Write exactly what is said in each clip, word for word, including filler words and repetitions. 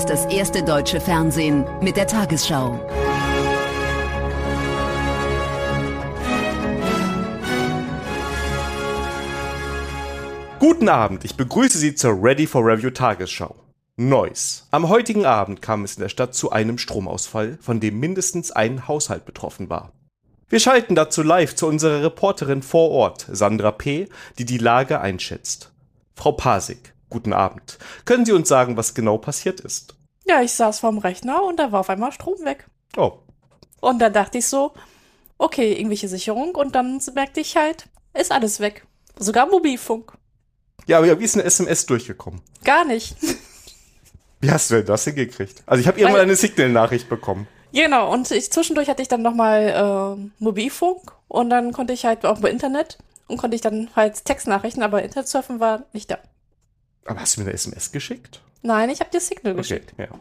ist das erste deutsche Fernsehen mit der Tagesschau. Guten Abend, ich begrüße Sie zur Ready for Review Tagesschau. Neues. Am heutigen Abend kam es in der Stadt zu einem Stromausfall, von dem mindestens ein Haushalt betroffen war. Wir schalten dazu live zu unserer Reporterin vor Ort, Sandra P., die die Lage einschätzt. Frau Pasig, guten Abend. Können Sie uns sagen, was genau passiert ist? Ja, ich saß vorm Rechner und da war auf einmal Strom weg. Oh. Und dann dachte ich so, okay, irgendwelche Sicherung. Und dann merkte ich halt, ist alles weg. Sogar Mobilfunk. Ja, aber wie ist eine S M S durchgekommen? Gar nicht. Wie hast du denn das hingekriegt? Also ich habe irgendwann eine Signal-Nachricht bekommen. Genau, und ich, zwischendurch hatte ich dann nochmal äh, Mobilfunk und dann konnte ich halt auch über Internet und konnte ich dann halt Textnachrichten, aber Internet surfen war nicht da. Aber hast du mir eine S M S geschickt? Nein, ich habe dir Signal Okay, geschickt. ja.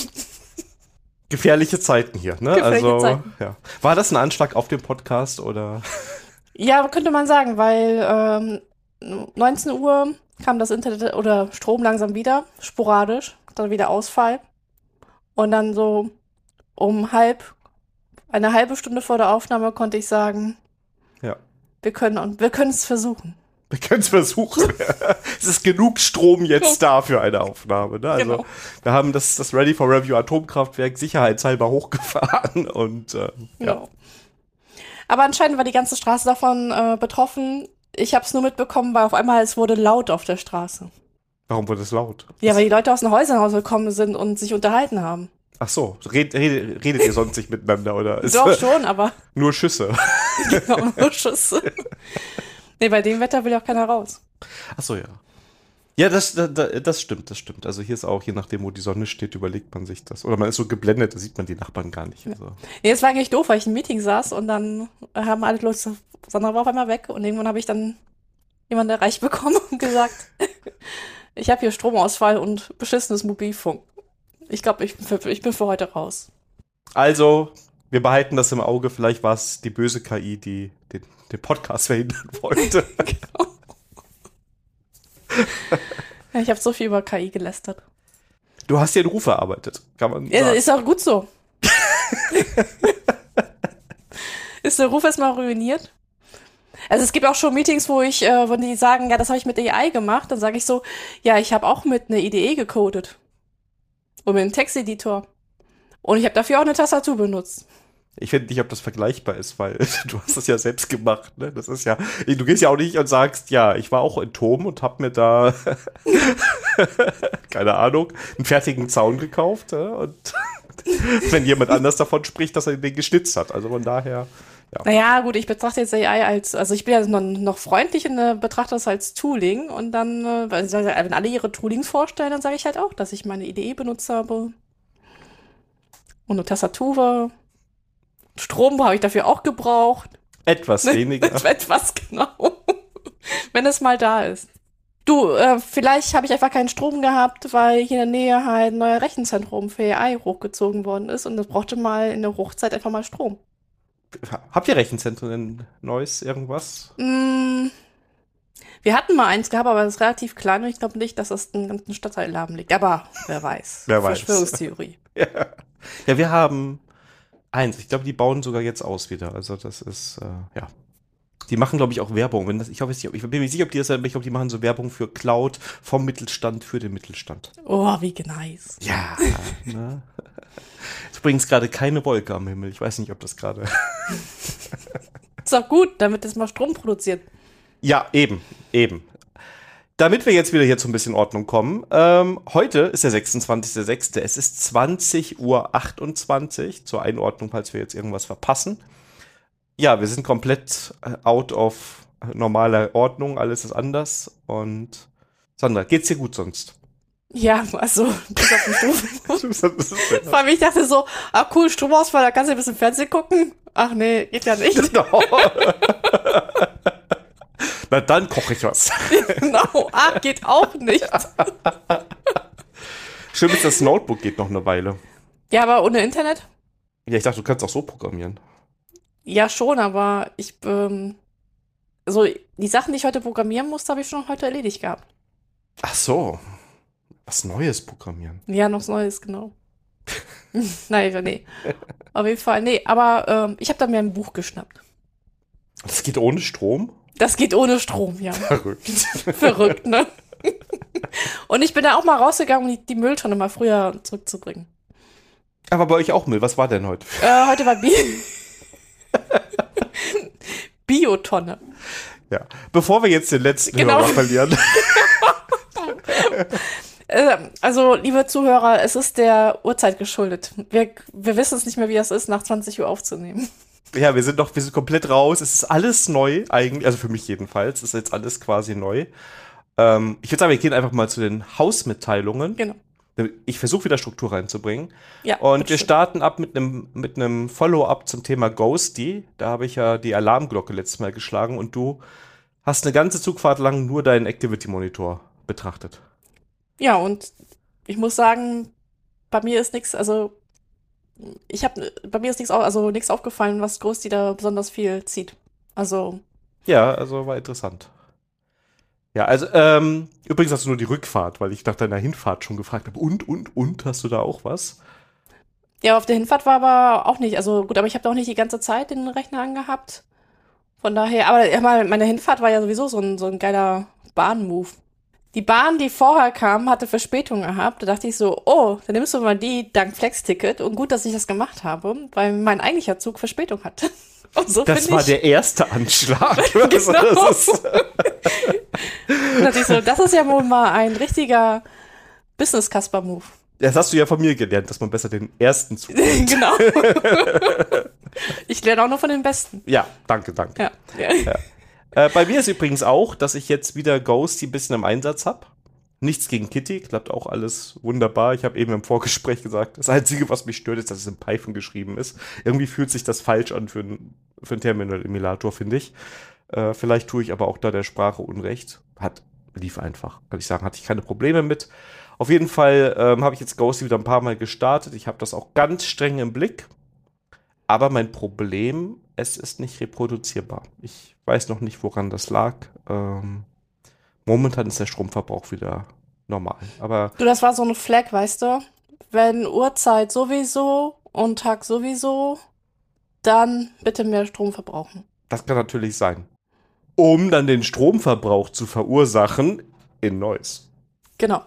Gefährliche Zeiten hier, ne? Gefährliche also, Zeiten. Ja. War das ein Anschlag auf den Podcast oder? Ja, könnte man sagen, weil ähm, neunzehn Uhr kam das Internet oder Strom langsam wieder, sporadisch, dann wieder Ausfall. Und dann so um halb, eine halbe Stunde vor der Aufnahme konnte ich sagen, Ja. wir können und wir können es versuchen. Wir können es versuchen. Es ist genug Strom jetzt da für eine Aufnahme. Ne? Also Genau. wir haben das, das Ready for Review Atomkraftwerk sicherheitshalber hochgefahren und äh, ja. Ja. Aber anscheinend war die ganze Straße davon äh, betroffen. Ich habe es nur mitbekommen, weil auf einmal es wurde laut auf der Straße. Warum wurde es laut? Ja, weil die Leute aus den Häusern rausgekommen sind und sich unterhalten haben. Ach so, red, redet, redet ihr sonst nicht miteinander oder? Ist Doch schon, aber nur Schüsse. genau, nur Schüsse. Nee, bei dem Wetter will ja auch keiner raus. Ach so, ja. Ja, das, das, das stimmt, das stimmt. Also hier ist auch, je nachdem, wo die Sonne steht, überlegt man sich das. Oder man ist so geblendet, da sieht man die Nachbarn gar nicht. Also. Nee, es war eigentlich doof, weil ich im Meeting saß und dann haben alle Leute, Sandra war auf einmal weg und irgendwann habe ich dann jemanden erreicht bekommen und gesagt, ich habe hier Stromausfall und beschissenes Mobilfunk. Ich glaube, ich, bin für- ich bin für heute raus. Also, wir behalten das im Auge. Vielleicht war es die böse K I, die den, den Podcast verhindern wollte. Genau. Ja, ich habe so viel über K I gelästert. Du hast dir einen Ruf erarbeitet, kann man Ja, sagen. ist auch gut so. Ist der Ruf erstmal ruiniert? Also es gibt auch schon Meetings, wo ich, äh, wo die sagen, ja, das habe ich mit A I gemacht. Dann sage ich so, ja, ich habe auch mit einer I D E gecodet. Und mit einem Texteditor. Und ich habe dafür auch eine Tastatur benutzt. Ich finde nicht, ob das vergleichbar ist, weil du hast das ja selbst gemacht. Ne? Das ist ja, du gehst ja auch nicht und sagst, ja, ich war auch in Tom und habe mir da, keine Ahnung, einen fertigen Zaun gekauft. Ja? Und wenn jemand anders davon spricht, dass er den geschnitzt hat. Also von daher, ja. Naja, gut, ich betrachte jetzt A I als, also ich bin ja noch, noch freundlich und äh, betrachte das als Tooling. Und dann, äh, weil- wenn alle ihre Toolings vorstellen, dann sage ich halt auch, dass ich meine I D E benutzt habe. Und eine Tastatur. Strom habe ich dafür auch gebraucht. Etwas weniger. Etwas genau. Wenn es mal da ist. Du, äh, vielleicht habe ich einfach keinen Strom gehabt, weil hier in der Nähe halt ein neuer Rechenzentrum für A I hochgezogen worden ist und das brauchte mal in der Hochzeit einfach mal Strom. Habt ihr Rechenzentren in Neuss, irgendwas? Mm, wir hatten mal eins gehabt, aber das ist relativ klein und ich glaube nicht, dass das den ganzen Stadtteil lahm liegt. Aber wer weiß. Wer weiß. Verschwörungstheorie. Ja. Ja, wir haben eins. Ich glaube, die bauen sogar jetzt aus wieder. Also das ist, äh, ja. Die machen, glaube ich, auch Werbung. Wenn das, ich, hoffe, ich bin mir nicht sicher, ob die das, ich glaube, die machen so Werbung für Cloud vom Mittelstand für den Mittelstand. Oh, wie nice. Ja. Ne? Ist übrigens gerade keine Wolke am Himmel. Ich weiß nicht, ob das gerade. Ist doch gut, damit es mal Strom produziert. Ja, eben, eben. Damit wir jetzt wieder hier zu ein bisschen Ordnung kommen. Ähm, heute ist der sechsundzwanzigster sechste Es ist zwanzig Uhr achtundzwanzig. Zur Einordnung, falls wir jetzt irgendwas verpassen. Ja, wir sind komplett äh, out of äh, normaler Ordnung. Alles ist anders. Und Sandra, geht's dir gut sonst? Ja, also, bis auf den Strom. Das ist schön. Vor allem, ich dachte so, ah cool, Stromausfall, da kannst du ein bisschen Fernsehen gucken. Ach nee, geht ja nicht. Genau. Na dann koche ich was. Genau, ah, geht auch nicht. Schön ist, das Notebook geht noch eine Weile. Ja, aber ohne Internet? Ja, ich dachte, du kannst auch so programmieren. Ja, schon, aber ich, ähm, so, die Sachen, die ich heute programmieren musste, habe ich schon heute erledigt gehabt. Ach so. Was Neues programmieren. Ja, noch Neues, genau. Nein, nee. Auf jeden Fall, nee. Aber ähm, ich habe da mir ein Buch geschnappt. Das geht ohne Strom? Das geht ohne Strom, ja. Verrückt. Verrückt, ne? Und ich bin da auch mal rausgegangen, um die, die Mülltonne mal früher zurückzubringen. Aber bei euch auch Müll. Was war denn heute? Äh, heute war Bi Biotonne. Ja. Bevor wir jetzt den letzten Genau. Hörer verlieren. Äh, also, liebe Zuhörer, es ist der Uhrzeit geschuldet. Wir, wir wissen es nicht mehr, wie es ist, nach zwanzig Uhr aufzunehmen. Ja, wir sind noch, wir sind komplett raus. Es ist alles neu eigentlich, also für mich jedenfalls. Es ist jetzt alles quasi neu. Ähm, ich würde sagen, wir gehen einfach mal zu den Hausmitteilungen. Genau. Ich versuche wieder Struktur reinzubringen. Ja, Und wir bitteschön. starten ab mit einem mit einem Follow-up zum Thema Ghosty. Da habe ich ja die Alarmglocke letztes Mal geschlagen und du hast eine ganze Zugfahrt lang nur deinen Activity-Monitor betrachtet. Ja, und ich muss sagen, bei mir ist nichts, also ich habe, bei mir ist nichts, also nichts aufgefallen, was Ghosty da besonders viel zieht. Also, Ja, also war interessant. Ja, also ähm, übrigens hast du nur die Rückfahrt, weil ich nach deiner Hinfahrt schon gefragt habe. Und, und, und, hast du da auch was? ja, auf der Hinfahrt war aber auch nicht, also gut, aber ich habe da auch nicht die ganze Zeit den Rechner angehabt. Von daher, aber ja, mal, meine Hinfahrt war ja sowieso so ein, so ein geiler Bahn-Move. Die Bahn, die vorher kam, hatte Verspätung gehabt. Da dachte ich so, oh, dann nimmst du mal die dank Flex-Ticket. Und gut, dass ich das gemacht habe, weil mein eigentlicher Zug Verspätung hatte. Und so Das find war ich, der erste Anschlag. Genau. Also, das ist, da dachte ich so, das ist ja wohl mal ein richtiger Business-Casper-Move. das hast du ja von mir gelernt, dass man besser den ersten Zug. Genau. Ich lerne auch nur von den Besten. Ja, danke, danke. Ja. Ja. Äh, bei mir ist übrigens auch, dass ich jetzt wieder Ghosty ein bisschen im Einsatz habe. Nichts gegen Kitty, klappt auch alles wunderbar. Ich habe eben im Vorgespräch gesagt, das Einzige, was mich stört, ist, dass es in Python geschrieben ist. Irgendwie fühlt sich das falsch an für, ein, für einen Terminal-Emulator, finde ich. Äh, vielleicht tue ich aber auch da der Sprache Unrecht. Hat, lief einfach, kann ich sagen, hatte ich keine Probleme mit. Auf jeden Fall ähm, habe ich jetzt Ghosty wieder ein paar Mal gestartet. Ich habe das auch ganz streng im Blick. Aber mein Problem, es ist nicht reproduzierbar. Ich weiß noch nicht, woran das lag. Ähm, momentan ist der Stromverbrauch wieder normal. Aber Du, das war so eine Flag, weißt du? Wenn Uhrzeit sowieso und Tag sowieso, dann bitte mehr Strom verbrauchen. das kann natürlich sein. Um dann den Stromverbrauch zu verursachen in Neuss. Genau.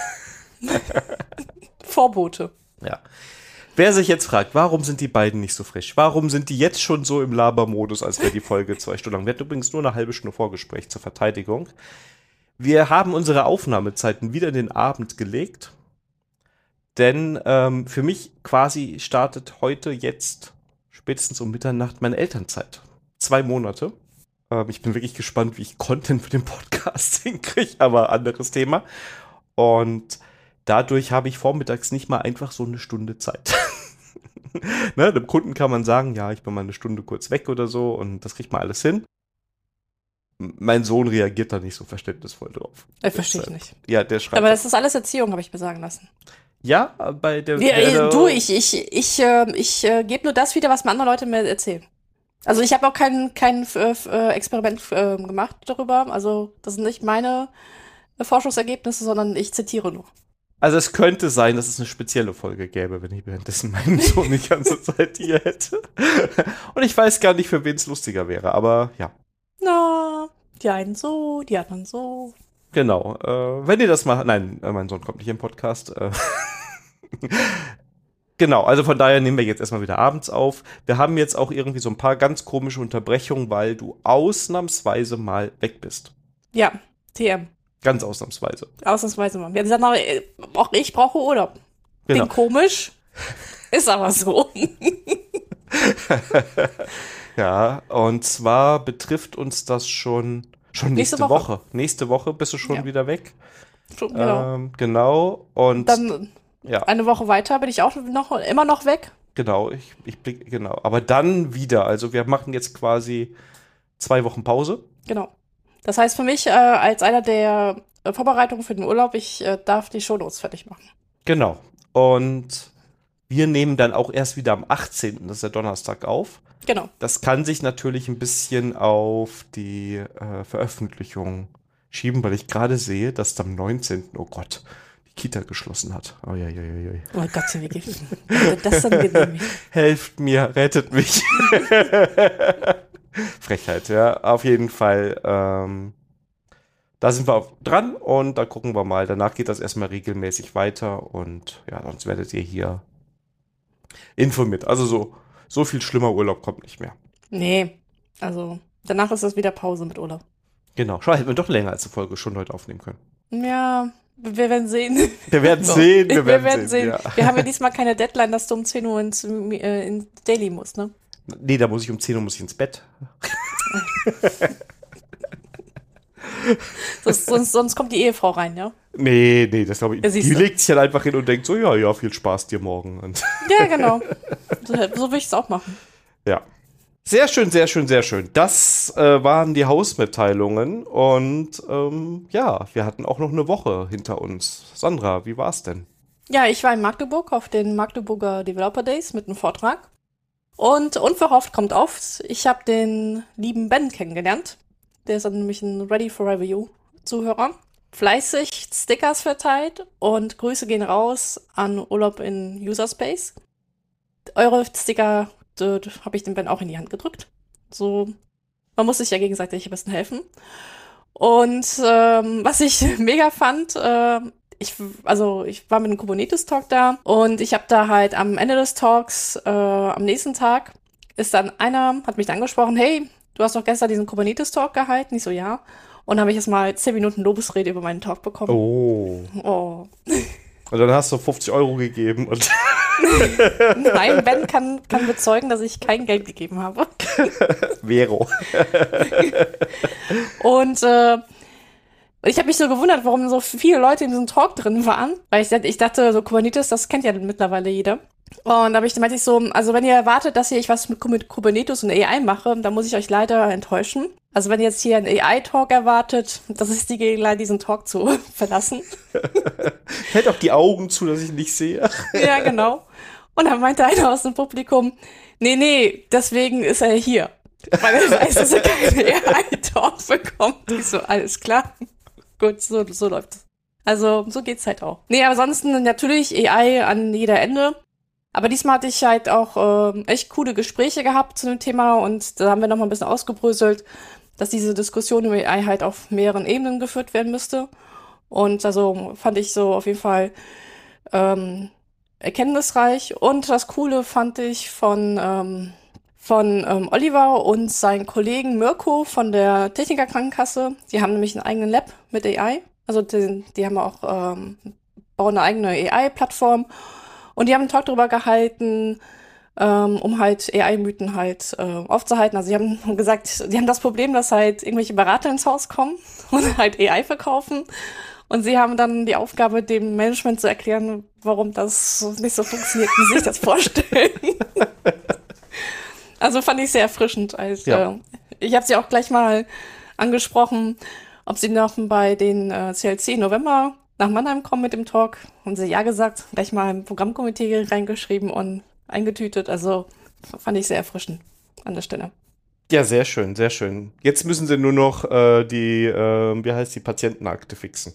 Vorbote. Ja. Wer sich jetzt fragt, warum sind die beiden nicht so frisch? Warum sind die jetzt schon so im Labermodus, als wäre die Folge zwei Stunden lang? Wir hatten übrigens nur eine halbe Stunde Vorgespräch zur Verteidigung. Wir haben unsere Aufnahmezeiten wieder in den Abend gelegt. Denn ähm, für mich quasi startet heute jetzt spätestens um Mitternacht meine Elternzeit. Zwei Monate. Ähm, ich bin wirklich gespannt, wie ich Content für den Podcast hinkriege, aber anderes Thema. Und dadurch habe ich vormittags nicht mal einfach so eine Stunde Zeit. Ne, dem Kunden kann man sagen, ja, ich bin mal eine Stunde kurz weg oder so und das kriegt man alles hin. Mein Sohn reagiert da nicht so verständnisvoll drauf. Äh, verstehe ich Deshalb- nicht. Ja, der schreibt. Aber das ist alles Erziehung, habe ich mir sagen lassen. ja, bei der. Ja, der äh, du, ich, ich, ich, äh, ich äh, gebe nur das wieder, was mir andere Leute mir erzählen. Also ich habe auch kein, kein äh, äh, Experiment äh, gemacht darüber. Also das sind nicht meine äh, Forschungsergebnisse, sondern ich zitiere nur. Also es könnte sein, dass es eine spezielle Folge gäbe, wenn ich währenddessen meinen Sohn die ganze Zeit hier hätte. Und ich weiß gar nicht, für wen es lustiger wäre, aber ja. Na, die einen so, die anderen so. Genau. Äh, wenn ihr das mal. Nein, äh, mein Sohn kommt nicht im Podcast. Äh. Genau, also von daher nehmen wir jetzt erstmal wieder abends auf. Wir haben jetzt auch irgendwie so ein paar ganz komische Unterbrechungen, weil du ausnahmsweise mal weg bist. Ja, T M. Ganz ausnahmsweise. Ausnahmsweise mal. Wir haben gesagt, na, äh, auch ich brauche Urlaub. Genau. Klingt komisch, ist aber so. Ja, und zwar betrifft uns das schon, schon nächste, Nächste Woche. Woche. Nächste Woche bist du schon Ja. wieder weg. Genau. Ähm, genau. Und Dann ja, eine Woche weiter bin ich auch noch, immer noch weg. genau, ich, ich blick, genau. Aber dann wieder. Also wir machen jetzt quasi zwei Wochen Pause. Genau. Das heißt für mich, äh, als einer der äh, Vorbereitungen für den Urlaub, ich äh, darf die Shownotes fertig machen. Genau. Und wir nehmen dann auch erst wieder am achtzehnten, das ist der Donnerstag, auf. Genau. Das kann sich natürlich ein bisschen auf die äh, Veröffentlichung schieben, weil ich gerade sehe, dass am neunzehnten, oh Gott, die Kita geschlossen hat. Oh, ja, ja, ja, ja. Oh Gott, wie geht das dann genehmigt? Helft mir, rettet mich. Frechheit, ja. Auf jeden Fall. Ähm, da sind wir auch dran und da gucken wir mal. Danach geht das erstmal regelmäßig weiter und ja, sonst werdet ihr hier informiert. Also so, so viel schlimmer Urlaub kommt nicht mehr. Nee, also danach ist das wieder Pause mit Urlaub. Genau. Schau, hätten wir doch länger als eine Folge schon heute aufnehmen können. Ja, wir werden sehen. Wir werden sehen, wir werden, wir werden sehen. sehen. Ja. Wir haben ja diesmal keine Deadline, dass du um zehn Uhr ins, äh, ins Daily musst, ne? Nee, da muss ich um zehn Uhr muss ich ins Bett. sonst, sonst, sonst kommt die Ehefrau rein, ja? Nee, nee, das glaube ich. Ja, die legt sich halt einfach hin und denkt so, ja, ja, viel Spaß dir morgen. Und ja, genau. So, so will ich es auch machen. Ja. Sehr schön, sehr schön, sehr schön. Das äh, waren die Hausmitteilungen und ähm, ja, wir hatten auch noch eine Woche hinter uns. Sandra, wie war's denn? Ja, ich war in Magdeburg auf den Magdeburger Developer Days mit einem Vortrag. Und unverhofft kommt auf, ich habe den lieben Ben kennengelernt. Der ist dann nämlich ein Ready for Review-Zuhörer. Fleißig Stickers verteilt und Grüße gehen raus an Urlaub in Userspace. Eure Sticker habe ich dem Ben auch in die Hand gedrückt. So, man muss sich ja gegenseitig ein bisschen helfen. Und ähm, was ich mega fand, äh, ich, also ich war mit einem Kubernetes-Talk da und ich habe da halt am Ende des Talks, äh, am nächsten Tag, ist dann einer, hat mich dann angesprochen, hey, du hast doch gestern diesen Kubernetes-Talk gehalten. Ich so, ja. Und dann habe ich jetzt mal zehn Minuten Lobesrede über meinen Talk bekommen. Oh. Oh. Und dann hast du fünfzig Euro gegeben und nein, Ben kann, kann bezeugen, dass ich kein Geld gegeben habe. Vero. Und äh, ich habe mich so gewundert, warum so viele Leute in diesem Talk drin waren. Weil ich, ich dachte, so Kubernetes, das kennt ja mittlerweile jeder. Und da habe ich, meinte ich so, also wenn ihr erwartet, dass hier ich was mit Kubernetes und A I mache, dann muss ich euch leider enttäuschen. Also wenn ihr jetzt hier einen A I-Talk erwartet, das ist die Gelegenheit, diesen Talk zu verlassen. Hält auch die Augen zu, dass ich nicht sehe. Ja, genau. Und dann meinte einer aus dem Publikum, nee, nee, deswegen ist er hier. Weil er weiß, dass er keinen A I-Talk bekommt. Ich so, alles klar. Gut, so, so läuft's. Also, so geht's halt auch. Nee, aber ansonsten natürlich A I an jeder Ende. Aber diesmal hatte ich halt auch äh, echt coole Gespräche gehabt zu dem Thema und da haben wir noch mal ein bisschen ausgebröselt, dass diese Diskussion über A I halt auf mehreren Ebenen geführt werden müsste. Und also fand ich so auf jeden Fall ähm, erkenntnisreich. Und das Coole fand ich von, ähm, von ähm, Oliver und seinen Kollegen Mirko von der Techniker Krankenkasse. Die haben nämlich einen eigenen Lab mit A I. Also die, die haben auch ähm, bauen eine eigene A I-Plattform. Und die haben einen Talk darüber gehalten, ähm, um halt A I-Mythen halt äh, aufzuhalten. Also die haben gesagt, die haben das Problem, dass halt irgendwelche Berater ins Haus kommen und halt A I verkaufen. Und sie haben dann die Aufgabe, dem Management zu erklären, warum das nicht so funktioniert, wie sie sich das vorstellen. Also fand ich sehr erfrischend. Also, ja. äh, ich habe sie auch gleich mal angesprochen, ob sie noch bei den äh, C L C im November nach Mannheim kommen mit dem Talk. Haben sie ja gesagt, gleich mal im Programmkomitee reingeschrieben und eingetütet. Also fand ich sehr erfrischend an der Stelle. Ja, sehr schön, sehr schön. Jetzt müssen sie nur noch äh, die, äh, wie heißt die, Patientenakte fixen.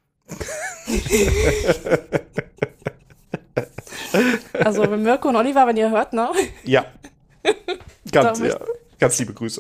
Also wenn Mirko und Oliver, wenn ihr hört, ne? Ja. Ganz, ja. Ganz liebe Grüße.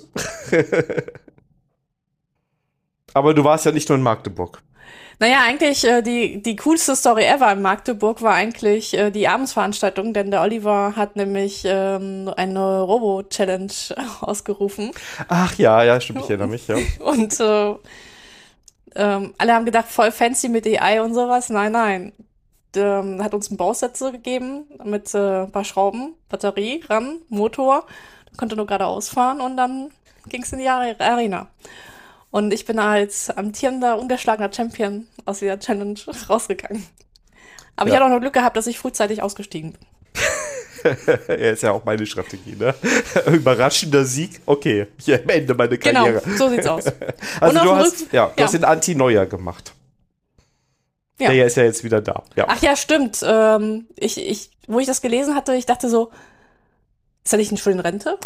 Aber du warst ja nicht nur in Magdeburg. Naja, eigentlich äh, die, die coolste Story ever in Magdeburg war eigentlich äh, die Abendsveranstaltung, denn der Oliver hat nämlich ähm, eine Robo-Challenge ausgerufen. Ach ja, ja, stimmt, ich erinnere mich, ja. Und äh, ähm, alle haben gedacht, voll fancy mit A I und sowas. Nein, nein. Der hat uns ein Bauset gegeben mit äh, ein paar Schrauben, Batterie, RAM, Motor. Der konnte nur geradeaus fahren und dann ging es in die Arena. Und ich bin als amtierender, ungeschlagener Champion aus dieser Challenge rausgegangen. Aber ja. Ich hatte auch noch Glück gehabt, dass ich frühzeitig ausgestiegen bin. Ja, ist ja auch meine Strategie, ne? Überraschender Sieg, okay, ich beende meine Karriere. Genau, so sieht's aus. Also Und du auf hast, Rück- ja, du ja. hast den Anti-Neuer gemacht. Ja. Der ist ja jetzt wieder da. Ja. Ach ja, stimmt. Ähm, ich, ich, wo ich das gelesen hatte, ich dachte so, ist er nicht schon in Rente?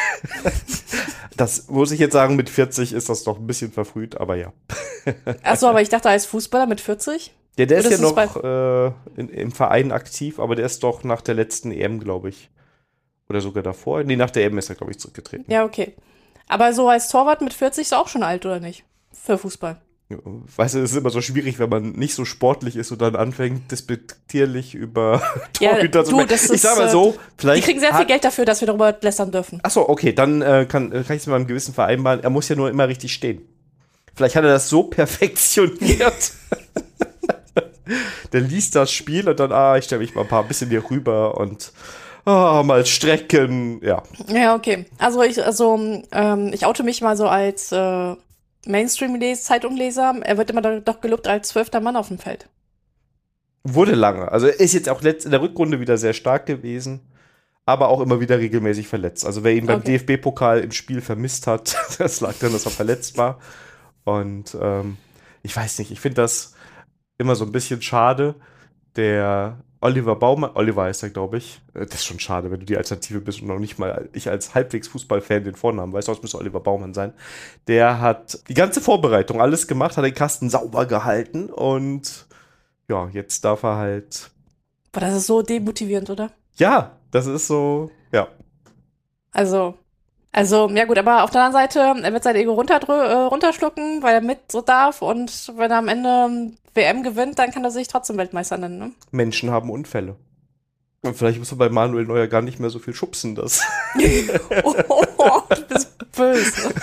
Das muss ich jetzt sagen, mit vierzig ist das doch ein bisschen verfrüht, aber ja. Achso, aber ich dachte als Fußballer mit vierzig? Ja, der ist Oder ja ist es noch äh, in, im Verein aktiv, aber der ist doch nach der letzten E M, glaube ich. Oder sogar davor. Nee, nach der E M ist er, glaube ich, zurückgetreten. Ja, okay. Aber so als Torwart mit vierzig ist auch schon alt, oder nicht? Für Fußball. Ja, weißt du, es ist immer so schwierig, wenn man nicht so sportlich ist und dann anfängt, despektierlich über Ja, Torhüter zu du, sprechen. das Ich ist, sag mal äh, so, Die vielleicht. kriegen sehr viel hat- Geld dafür, dass wir darüber lästern dürfen. Achso, okay, dann äh, kann, äh, kann ich es mit meinem Gewissen vereinbaren. Er muss ja nur immer richtig stehen. Vielleicht hat er das so perfektioniert. Der liest das Spiel und dann, ah, ich stelle mich mal ein paar bisschen hier rüber und ah, mal strecken. Ja. Ja, okay. Also ich, also, ähm, ich oute mich mal so als äh, Mainstream-Zeitungleser. Er wird immer do- doch gelobt als zwölfter Mann auf dem Feld. Wurde lange. Also er ist jetzt auch letzt, in der Rückrunde wieder sehr stark gewesen, aber auch immer wieder regelmäßig verletzt. Also wer ihn beim Okay. D F B-Pokal im Spiel vermisst hat, das lag daran, dass er verletzt war. Und ähm, ich weiß nicht, ich finde das immer so ein bisschen schade. Der Oliver Baumann, Oliver heißt er, glaube ich. Äh, Das ist schon schade, wenn du die Alternative bist und noch nicht mal ich als halbwegs Fußballfan den Vornamen weiß, sonst müsste Oliver Baumann sein. Der hat die ganze Vorbereitung, alles gemacht, hat den Kasten sauber gehalten und ja, jetzt darf er halt. Boah, das ist so demotivierend, oder? Ja, das ist so, ja. Also, also, ja gut, aber auf der anderen Seite, er wird sein Ego runterdrü- äh, runterschlucken, weil er mit so darf und wenn er am Ende W M gewinnt, dann kann er sich trotzdem Weltmeister nennen, ne? Menschen haben Unfälle. Und vielleicht muss man bei Manuel Neuer gar nicht mehr so viel schubsen, das. Oh, oh, oh, du bist böse.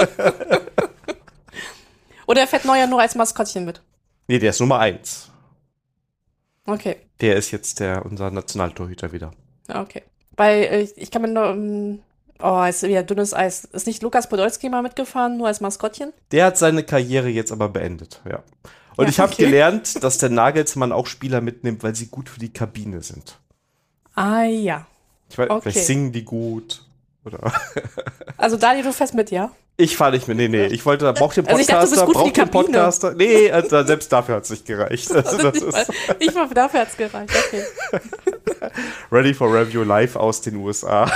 Oder er fährt Neuer nur als Maskottchen mit. Nee, der ist Nummer eins. Okay, Der ist jetzt der, unser Nationaltorhüter wieder. okay. Weil äh, ich, ich kann mir nur, ähm, oh, ist wieder dünnes Eis. Ist nicht Lukas Podolski mal mitgefahren, nur als Maskottchen? Der hat seine Karriere jetzt aber beendet, ja. Und Ja, ich habe okay. gelernt, dass der Nagelsmann auch Spieler mitnimmt, weil sie gut für die Kabine sind. Ah ja. Ich weiß, Okay. vielleicht singen die gut. Oder Also Daniel, du fährst mit, ja? ich fahre nicht mehr. Nee, nee. Ich wollte, braucht den Also ich dachte, du Podcaster, bist gut für braucht die den Kabine. Podcaster. Nee, also selbst dafür hat es nicht gereicht. Also das nicht, mal, ist nicht mal dafür hat's gereicht, okay. Ready for Review live aus den U S A.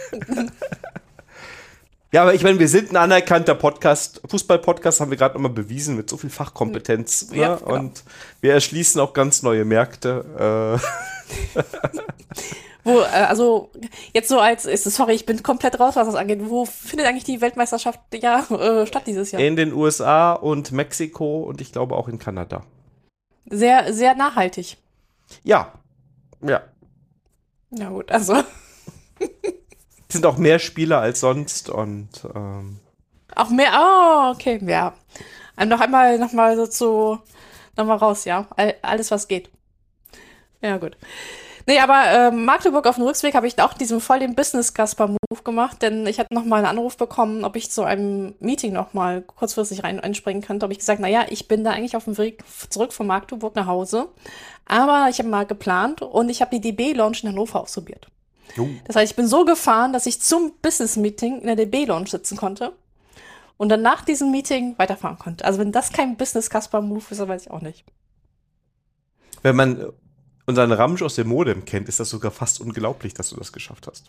Ja, aber ich meine, wir sind ein anerkannter Podcast. Fußball-Podcast haben wir gerade nochmal bewiesen mit so viel Fachkompetenz. Ja, Ne? genau. Und wir erschließen auch ganz neue Märkte. Äh, Wo, äh, also, jetzt so als, ist, sorry, ich bin komplett raus, was das angeht. Wo findet eigentlich die Weltmeisterschaft ja, äh, statt dieses Jahr? in den U S A und Mexiko und ich glaube auch in Kanada. Sehr, sehr nachhaltig. Ja. Ja. Ja gut, also Es sind auch mehr Spieler als sonst und ähm, auch mehr, oh, okay, ja. Ähm, noch einmal, noch mal so zu, noch mal raus, ja. All, alles, was geht. Ja, gut. Nee, aber ähm, Magdeburg auf dem Rückweg habe ich auch diesen voll den Business-Gasper-Move gemacht, denn ich hatte noch mal einen Anruf bekommen, ob ich zu einem Meeting noch mal kurzfristig rein einspringen könnte. Habe ich gesagt, naja, ich bin da eigentlich auf dem Weg zurück von Magdeburg nach Hause, aber ich habe mal geplant und ich habe die D B-Lounge in Hannover ausprobiert. jo. Das heißt, ich bin so gefahren, dass ich zum Business-Meeting in der D B-Lounge sitzen konnte und dann nach diesem Meeting weiterfahren konnte. Also wenn das kein Business-Gasper-Move ist, dann weiß ich auch nicht. Wenn man unseren Ramsch aus dem Modem kennt, ist das sogar fast unglaublich, dass du das geschafft hast.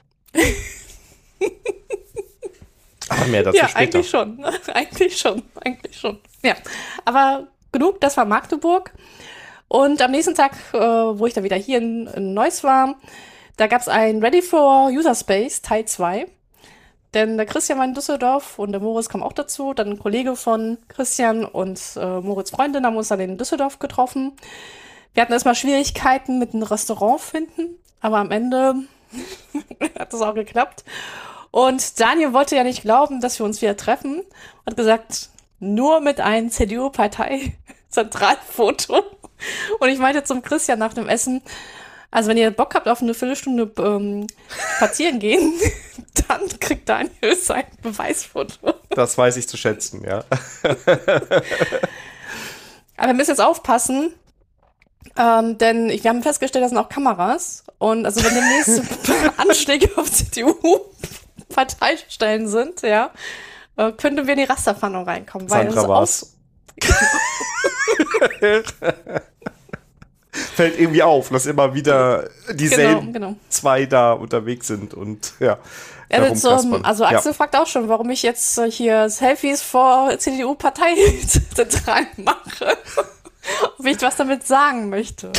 Aber mehr dazu Ja, später. eigentlich schon. Eigentlich schon. Eigentlich schon. Ja. Aber genug, das war Magdeburg. Und am nächsten Tag, äh, wo ich dann wieder hier in, in Neuss war, da gab es ein Ready for User Space Teil zwei. Denn der Christian war in Düsseldorf und der Moritz kam auch dazu. Dann ein Kollege von Christian und äh, Moritz Freundin haben uns dann in Düsseldorf getroffen. Wir hatten erstmal Schwierigkeiten mit einem Restaurant finden, aber am Ende hat das auch geklappt. Und Daniel wollte ja nicht glauben, dass wir uns wieder treffen. Hat gesagt, nur mit einem C D U-Partei-Zentralfoto. Und ich meinte zum Christian nach dem Essen, also wenn ihr Bock habt auf eine Viertelstunde ähm, spazieren gehen, dann kriegt Daniel sein Beweisfoto. Das weiß ich zu schätzen, ja. Aber wir müssen jetzt aufpassen, ähm, denn wir haben festgestellt, da sind auch Kameras. Und also wenn demnächst Anschläge auf C D U-Parteistellen sind, ja, äh, könnten wir in die Rasterfahndung reinkommen. Weil Sandra das war's. Fällt irgendwie auf, dass immer wieder dieselben Genau, genau. zwei da unterwegs sind und ja. Ja, das, ähm, herumkaspern. also Axel fragt auch schon, warum ich jetzt äh, hier Selfies vor C D U-Parteizentralen mache. ob ich was damit sagen möchte.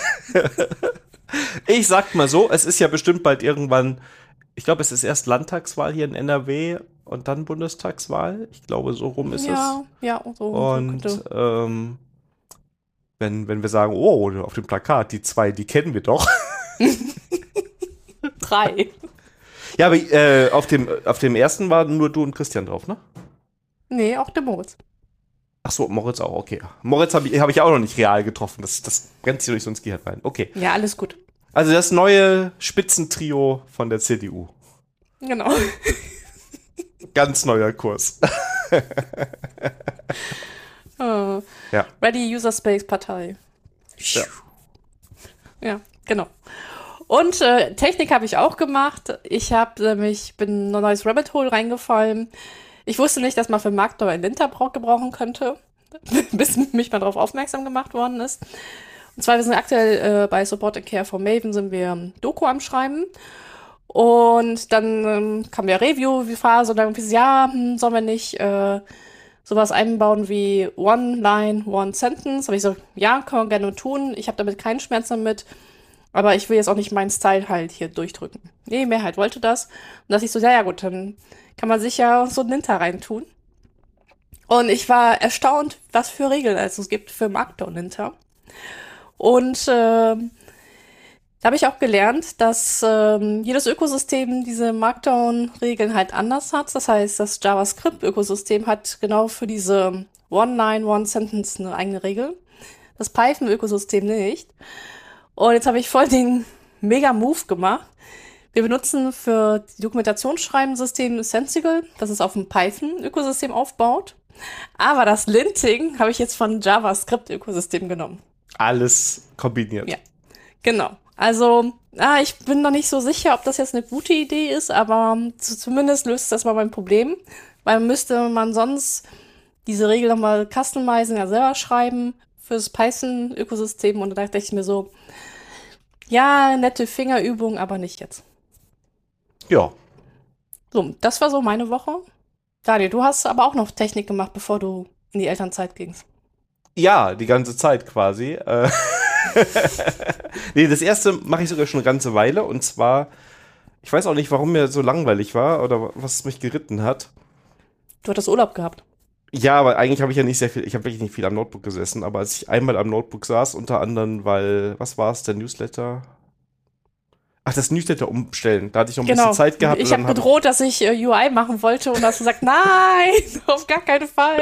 Ich sag mal so, es ist ja bestimmt bald irgendwann, ich glaube, es ist erst Landtagswahl hier in N R W und dann Bundestagswahl. Ich glaube, so rum ist Ja, es. ja, so. Und so ähm, wenn, wenn wir sagen, oh, auf dem Plakat, die zwei, die kennen wir doch. Drei. Ja, aber äh, auf, dem, auf dem ersten waren nur du und Christian drauf, ne? Nee, auch der Moritz. Ach so, Moritz auch, okay. Moritz habe ich, hab ich auch noch nicht real getroffen. Das, das brennt sich durch so ins Gehirn rein. Okay. Ja, alles gut. Also das neue Spitzentrio von der C D U. Genau. Ganz neuer Kurs. Oh. Ja. Ready User Space Partei. Ja. Ja, genau. Und äh, Technik habe ich auch gemacht. Ich habe nämlich, bin in ein neues Rabbit Hole reingefallen. Ich wusste nicht, dass man für Markdown ein Linter gebrauchen könnte, bis mich mal darauf aufmerksam gemacht worden ist. Und zwar, wir sind aktuell äh, bei Support and Care for Maven, sind wir Doku am Schreiben. Und dann ähm, kam ja Review-Phase und dann irgendwie so, ja, hm, sollen wir nicht äh, sowas einbauen wie One Line, One Sentence? Aber ich so, ja, können wir gerne tun. Ich habe damit keinen Schmerz damit. Aber ich will jetzt auch nicht meinen Style halt hier durchdrücken. Nee, Mehrheit wollte das. Und dass ich so, ja, ja gut, dann kann man sich ja so ein Linter reintun. Und ich war erstaunt, was für Regeln also es gibt für Markdown-Linter. Und äh, da habe ich auch gelernt, dass äh, jedes Ökosystem diese Markdown-Regeln halt anders hat. Das heißt, das JavaScript-Ökosystem hat genau für diese One-Line, One-Sentence eine eigene Regel. Das Python-Ökosystem nicht. Und jetzt habe ich voll den Mega-Move gemacht. Wir benutzen für die Dokumentationsschreibensystem Sensible, das es auf dem Python-Ökosystem aufbaut. Aber das Linting habe ich jetzt von JavaScript-Ökosystem genommen. Alles kombiniert. Ja, genau. Also, ah, ich bin noch nicht so sicher, ob das jetzt eine gute Idee ist, aber zu, zumindest löst das mal mein Problem, weil müsste man sonst diese Regel nochmal customizen, ja selber schreiben fürs Python-Ökosystem und da dachte ich mir so, ja, nette Fingerübung, aber nicht jetzt. Ja. So, das war so meine Woche. Daniel, du hast aber auch noch Technik gemacht, bevor du in die Elternzeit gingst. Ja, die ganze Zeit quasi. Äh nee, das erste mache ich sogar schon eine ganze Weile und zwar, ich weiß auch nicht, warum mir so langweilig war oder was mich geritten hat. Du hattest Urlaub gehabt. Ja, aber eigentlich habe ich ja nicht sehr viel, ich habe wirklich nicht viel am Notebook gesessen, aber als ich einmal am Notebook saß, unter anderem, weil, was war es, der Newsletter? Ach, das Newsletter umstellen, da hatte ich noch ein Genau. bisschen Zeit gehabt. Ich habe hab gedroht, dass ich äh, U I machen wollte und hast gesagt, nein, auf gar keinen Fall.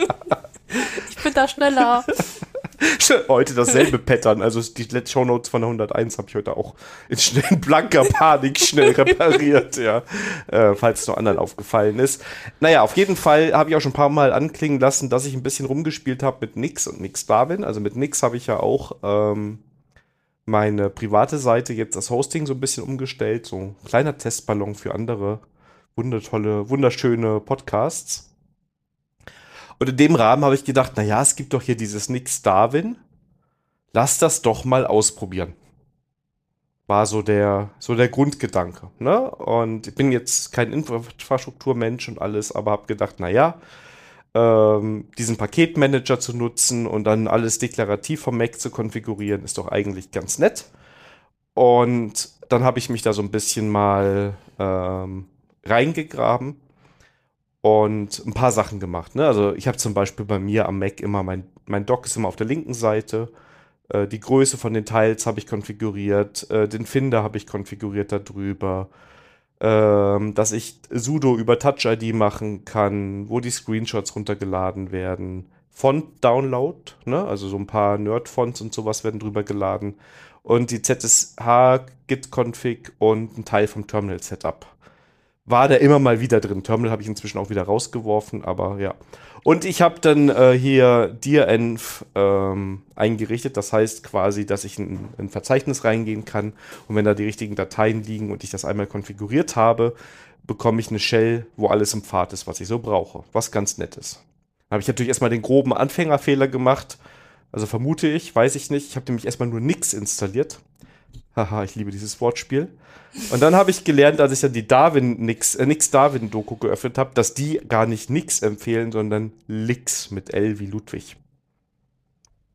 Ich bin da schneller. Heute dasselbe Pattern, also die letzten Shownotes von der hunderteins habe ich heute auch in schnell blanker Panik schnell repariert, ja, äh, falls es noch anderen aufgefallen ist. Naja, auf jeden Fall habe ich auch schon ein paar Mal anklingen lassen, dass ich ein bisschen rumgespielt habe mit Nix und Nix Darwin. Also mit Nix habe ich ja auch ähm, meine private Seite jetzt das Hosting so ein bisschen umgestellt, so ein kleiner Testballon für andere wundertolle, wunderschöne Podcasts. Und in dem Rahmen habe ich gedacht, naja, es gibt doch hier dieses Nix Darwin. Lass das doch mal ausprobieren. War so der, so der Grundgedanke. Ne? Und ich bin jetzt kein Infrastrukturmensch und alles, aber habe gedacht, naja, ähm, diesen Paketmanager zu nutzen und dann alles deklarativ vom Mac zu konfigurieren, ist doch eigentlich ganz nett. Und dann habe ich mich da so ein bisschen mal ähm, reingegraben. Und ein paar Sachen gemacht. Ne? Also ich habe zum Beispiel bei mir am Mac immer, mein, mein Dock ist immer auf der linken Seite. Äh, die Größe von den Teils habe ich konfiguriert. Äh, den Finder habe ich konfiguriert darüber. Ähm, dass ich sudo über Touch I D machen kann, wo die Screenshots runtergeladen werden. Font-Download, ne? Also so ein paar Nerd-Fonts und sowas werden drüber geladen. Und die Z S H-Git-Config und ein Teil vom Terminal-Setup. War da immer mal wieder drin. Terminal habe ich inzwischen auch wieder rausgeworfen, aber ja. Und ich habe dann äh, hier direnv ähm, eingerichtet. Das heißt quasi, dass ich in ein Verzeichnis reingehen kann und wenn da die richtigen Dateien liegen und ich das einmal konfiguriert habe, bekomme ich eine Shell, wo alles im Pfad ist, was ich so brauche. Was ganz nett ist. Dann habe ich natürlich erstmal den groben Anfängerfehler gemacht. Also vermute ich, weiß ich nicht. Ich habe nämlich erstmal nur Nix installiert. Haha, ich liebe dieses Wortspiel. Und dann habe ich gelernt, als ich dann die Darwin Nix, äh, Nix Darwin Doku geöffnet habe, dass die gar nicht Nix empfehlen, sondern Lix mit L wie Ludwig.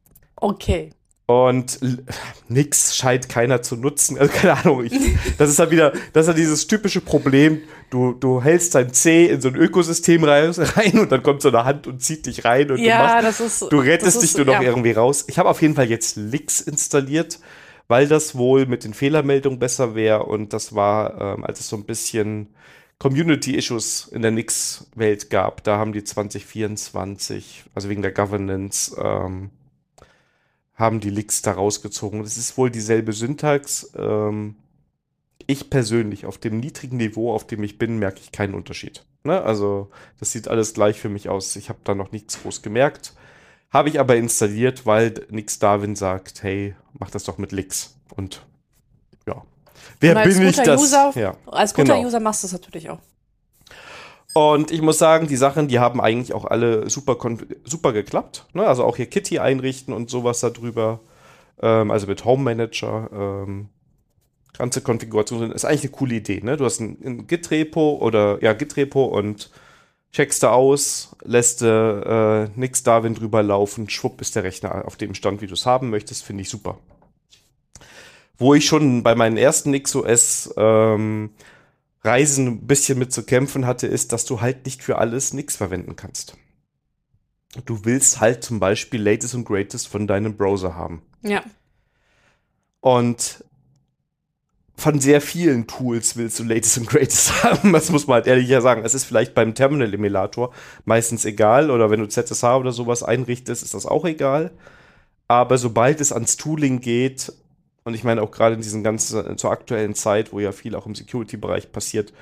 Okay. Und l- nix scheint keiner zu nutzen. Also keine Ahnung. Ich, das ist halt wieder, das ist halt dieses typische Problem. Du, du hältst dein C in so ein Ökosystem rein, rein und dann kommt so eine Hand und zieht dich rein und Ja, du machst, das ist. du rettest das dich ist, nur noch ja. irgendwie raus. Ich habe auf jeden Fall jetzt Lix installiert, weil das wohl mit den Fehlermeldungen besser wäre und das war, ähm, als es so ein bisschen Community-Issues in der Nix-Welt gab, da haben die zwanzig vierundzwanzig, also wegen der Governance, ähm, haben die Leaks da rausgezogen. Das ist wohl dieselbe Syntax. Ähm, ich persönlich, auf dem niedrigen Niveau, auf dem ich bin, merke ich keinen Unterschied. Ne? Also, das sieht alles gleich für mich aus. Ich habe da noch nichts groß gemerkt. Habe ich aber installiert, weil Nix Darwin sagt, hey, mach das doch mit Leaks. Und ja. Wer Und als bin ich guter das? User, Ja, als guter genau. User machst du es natürlich auch. Und ich muss sagen, die Sachen, die haben eigentlich auch alle super, kon- super geklappt. Ne? Also auch hier Kitty einrichten und sowas da drüber. Ähm, also mit Home Manager. Ähm, ganze Konfiguration ist eigentlich eine coole Idee. Ne? Du hast ein, ein Git-Repo oder ja, Git-Repo und checkst da aus, lässt äh, nix Darwin drüber laufen, schwupp ist der Rechner auf dem Stand, wie du es haben möchtest, finde ich super. Wo ich schon bei meinen ersten NixOS ähm, Reisen ein bisschen mit zu kämpfen hatte, ist, dass du halt nicht für alles Nix verwenden kannst. Du willst halt zum Beispiel Latest und Greatest von deinem Browser haben. Ja. Und von sehr vielen Tools willst du Latest und Greatest haben. Das muss man halt ehrlich sagen. Es ist vielleicht beim Terminal-Emulator meistens egal. Oder wenn du Z S H oder sowas einrichtest, ist das auch egal. Aber sobald es ans Tooling geht, und ich meine auch gerade in diesen ganzen, zur aktuellen Zeit, wo ja viel auch im Security-Bereich passiert,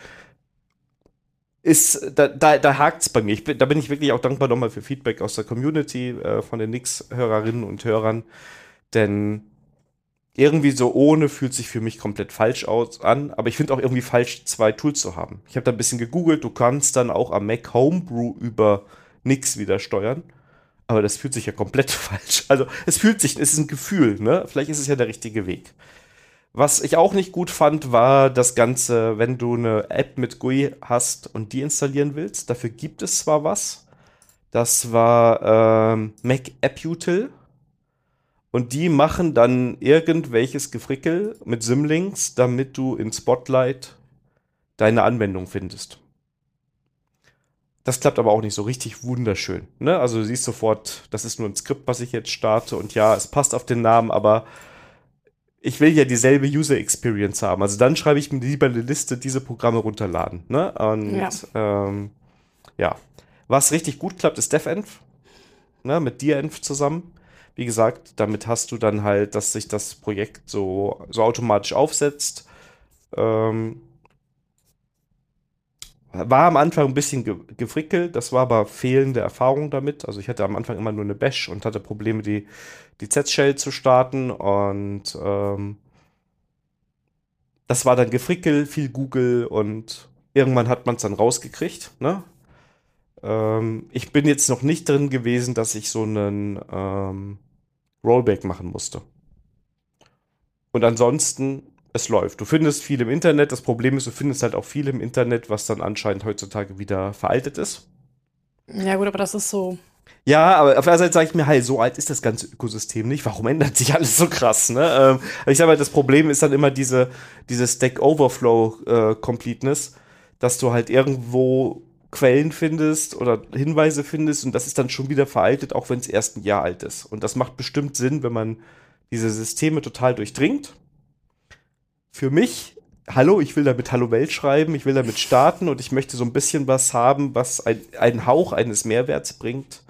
ist, da, da, da hakt es bei mir. Ich bin, da bin ich wirklich auch dankbar nochmal für Feedback aus der Community, äh, von den Nix-Hörerinnen und Hörern. Denn irgendwie so ohne fühlt sich für mich komplett falsch aus, an. Aber ich finde auch irgendwie falsch, zwei Tools zu haben. Ich habe da ein bisschen gegoogelt. Du kannst dann auch am Mac Homebrew über Nix wieder steuern. Aber das fühlt sich ja komplett falsch. Also es fühlt sich, es ist ein Gefühl, ne? Vielleicht ist es ja der richtige Weg. Was ich auch nicht gut fand, war das Ganze, wenn du eine App mit G U I hast und die installieren willst. Dafür gibt es zwar was. Das war ähm, Mac App Util. Und die machen dann irgendwelches Gefrickel mit Symlinks, damit du in Spotlight deine Anwendung findest. Das klappt aber auch nicht so richtig wunderschön. Ne? Also du siehst sofort, das ist nur ein Skript, was ich jetzt starte. Und ja, es passt auf den Namen, aber ich will ja dieselbe User Experience haben. Also dann schreibe ich mir lieber eine Liste, diese Programme runterladen. Ne? Und Ja. Ähm, ja, was richtig gut klappt, ist DevEnv. Ne? Mit DirEnv zusammen. Wie gesagt, damit hast du dann halt, dass sich das Projekt so, so automatisch aufsetzt. Ähm, War am Anfang ein bisschen ge gefrickelt, das war aber fehlende Erfahrung damit. Also ich hatte am Anfang immer nur eine Bash und hatte Probleme, die, die Z-Shell zu starten. Und ähm, das war dann gefrickelt, viel Google und irgendwann hat man es dann rausgekriegt. Ne? Ähm, ich bin jetzt noch nicht drin gewesen, dass ich so einen ähm, Rollback machen musste. Und ansonsten, es läuft. Du findest viel im Internet. Das Problem ist, du findest halt auch viel im Internet, was dann anscheinend heutzutage wieder veraltet ist. Ja, gut, aber das ist so. Ja, aber auf der anderen Seite sage ich mir, hey, so alt ist das ganze Ökosystem nicht. Warum ändert sich alles so krass? Ne? Ähm, ich sage mal, das Problem ist dann immer diese, diese Stack Overflow äh, Completeness, dass du halt irgendwo Quellen findest oder Hinweise findest und das ist dann schon wieder veraltet, auch wenn es erst ein Jahr alt ist. Und das macht bestimmt Sinn, wenn man diese Systeme total durchdringt. Für mich, hallo, ich will damit Hallo Welt schreiben, ich will damit starten und ich möchte so ein bisschen was haben, was ein, einen Hauch eines Mehrwerts bringt,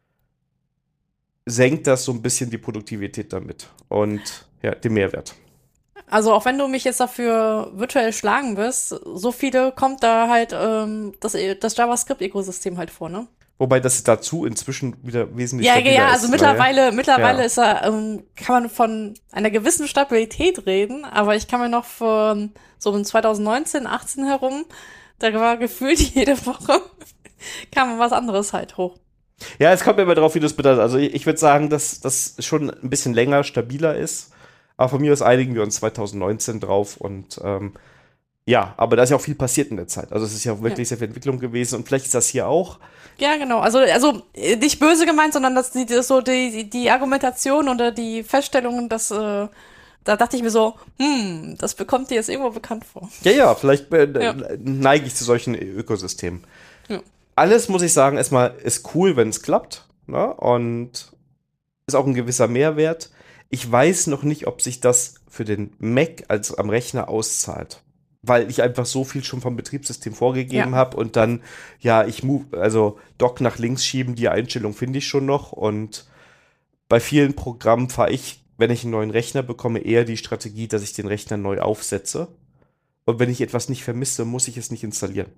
senkt das so ein bisschen die Produktivität damit und ja, den Mehrwert. Also auch wenn du mich jetzt dafür virtuell schlagen wirst, so viele kommt da halt ähm, das, das JavaScript-Ökosystem halt vor, ne? Wobei das dazu inzwischen wieder wesentlich Ja, stabiler ja, ist. also mittlerweile, Naja. mittlerweile Ja. ist er, ähm, kann man von einer gewissen Stabilität reden, aber ich kann mir noch von so um zwanzig neunzehn, achtzehn herum, da war gefühlt jede Woche kam was anderes halt hoch. Ja, es kommt mir immer drauf, wie du es bedeutet. Also ich, ich würde sagen, dass das schon ein bisschen länger stabiler ist. Aber von mir aus einigen wir uns zwanzig neunzehn drauf und ähm, Ja, aber da ist ja auch viel passiert in der Zeit. Also es ist ja auch wirklich ja. sehr viel Entwicklung gewesen und vielleicht ist das hier auch. Ja, genau. Also, also nicht böse gemeint, sondern das, die, das so die, die Argumentation oder die Feststellungen, dass äh, da dachte ich mir so, hm, das bekommt dir jetzt irgendwo bekannt vor. Ja, ja, vielleicht äh, ja. neige ich zu solchen Ökosystemen. Ja. Alles, muss ich sagen, erstmal ist cool, wenn es klappt, ne? Und ist auch ein gewisser Mehrwert. Ich weiß noch nicht, ob sich das für den Mac als am Rechner auszahlt. Weil ich einfach so viel schon vom Betriebssystem vorgegeben ja. habe und dann, ja, ich move, also Dock nach links schieben, die Einstellung finde ich schon noch und bei vielen Programmen fahre ich, wenn ich einen neuen Rechner bekomme, eher die Strategie, dass ich den Rechner neu aufsetze und wenn ich etwas nicht vermisse, muss ich es nicht installieren.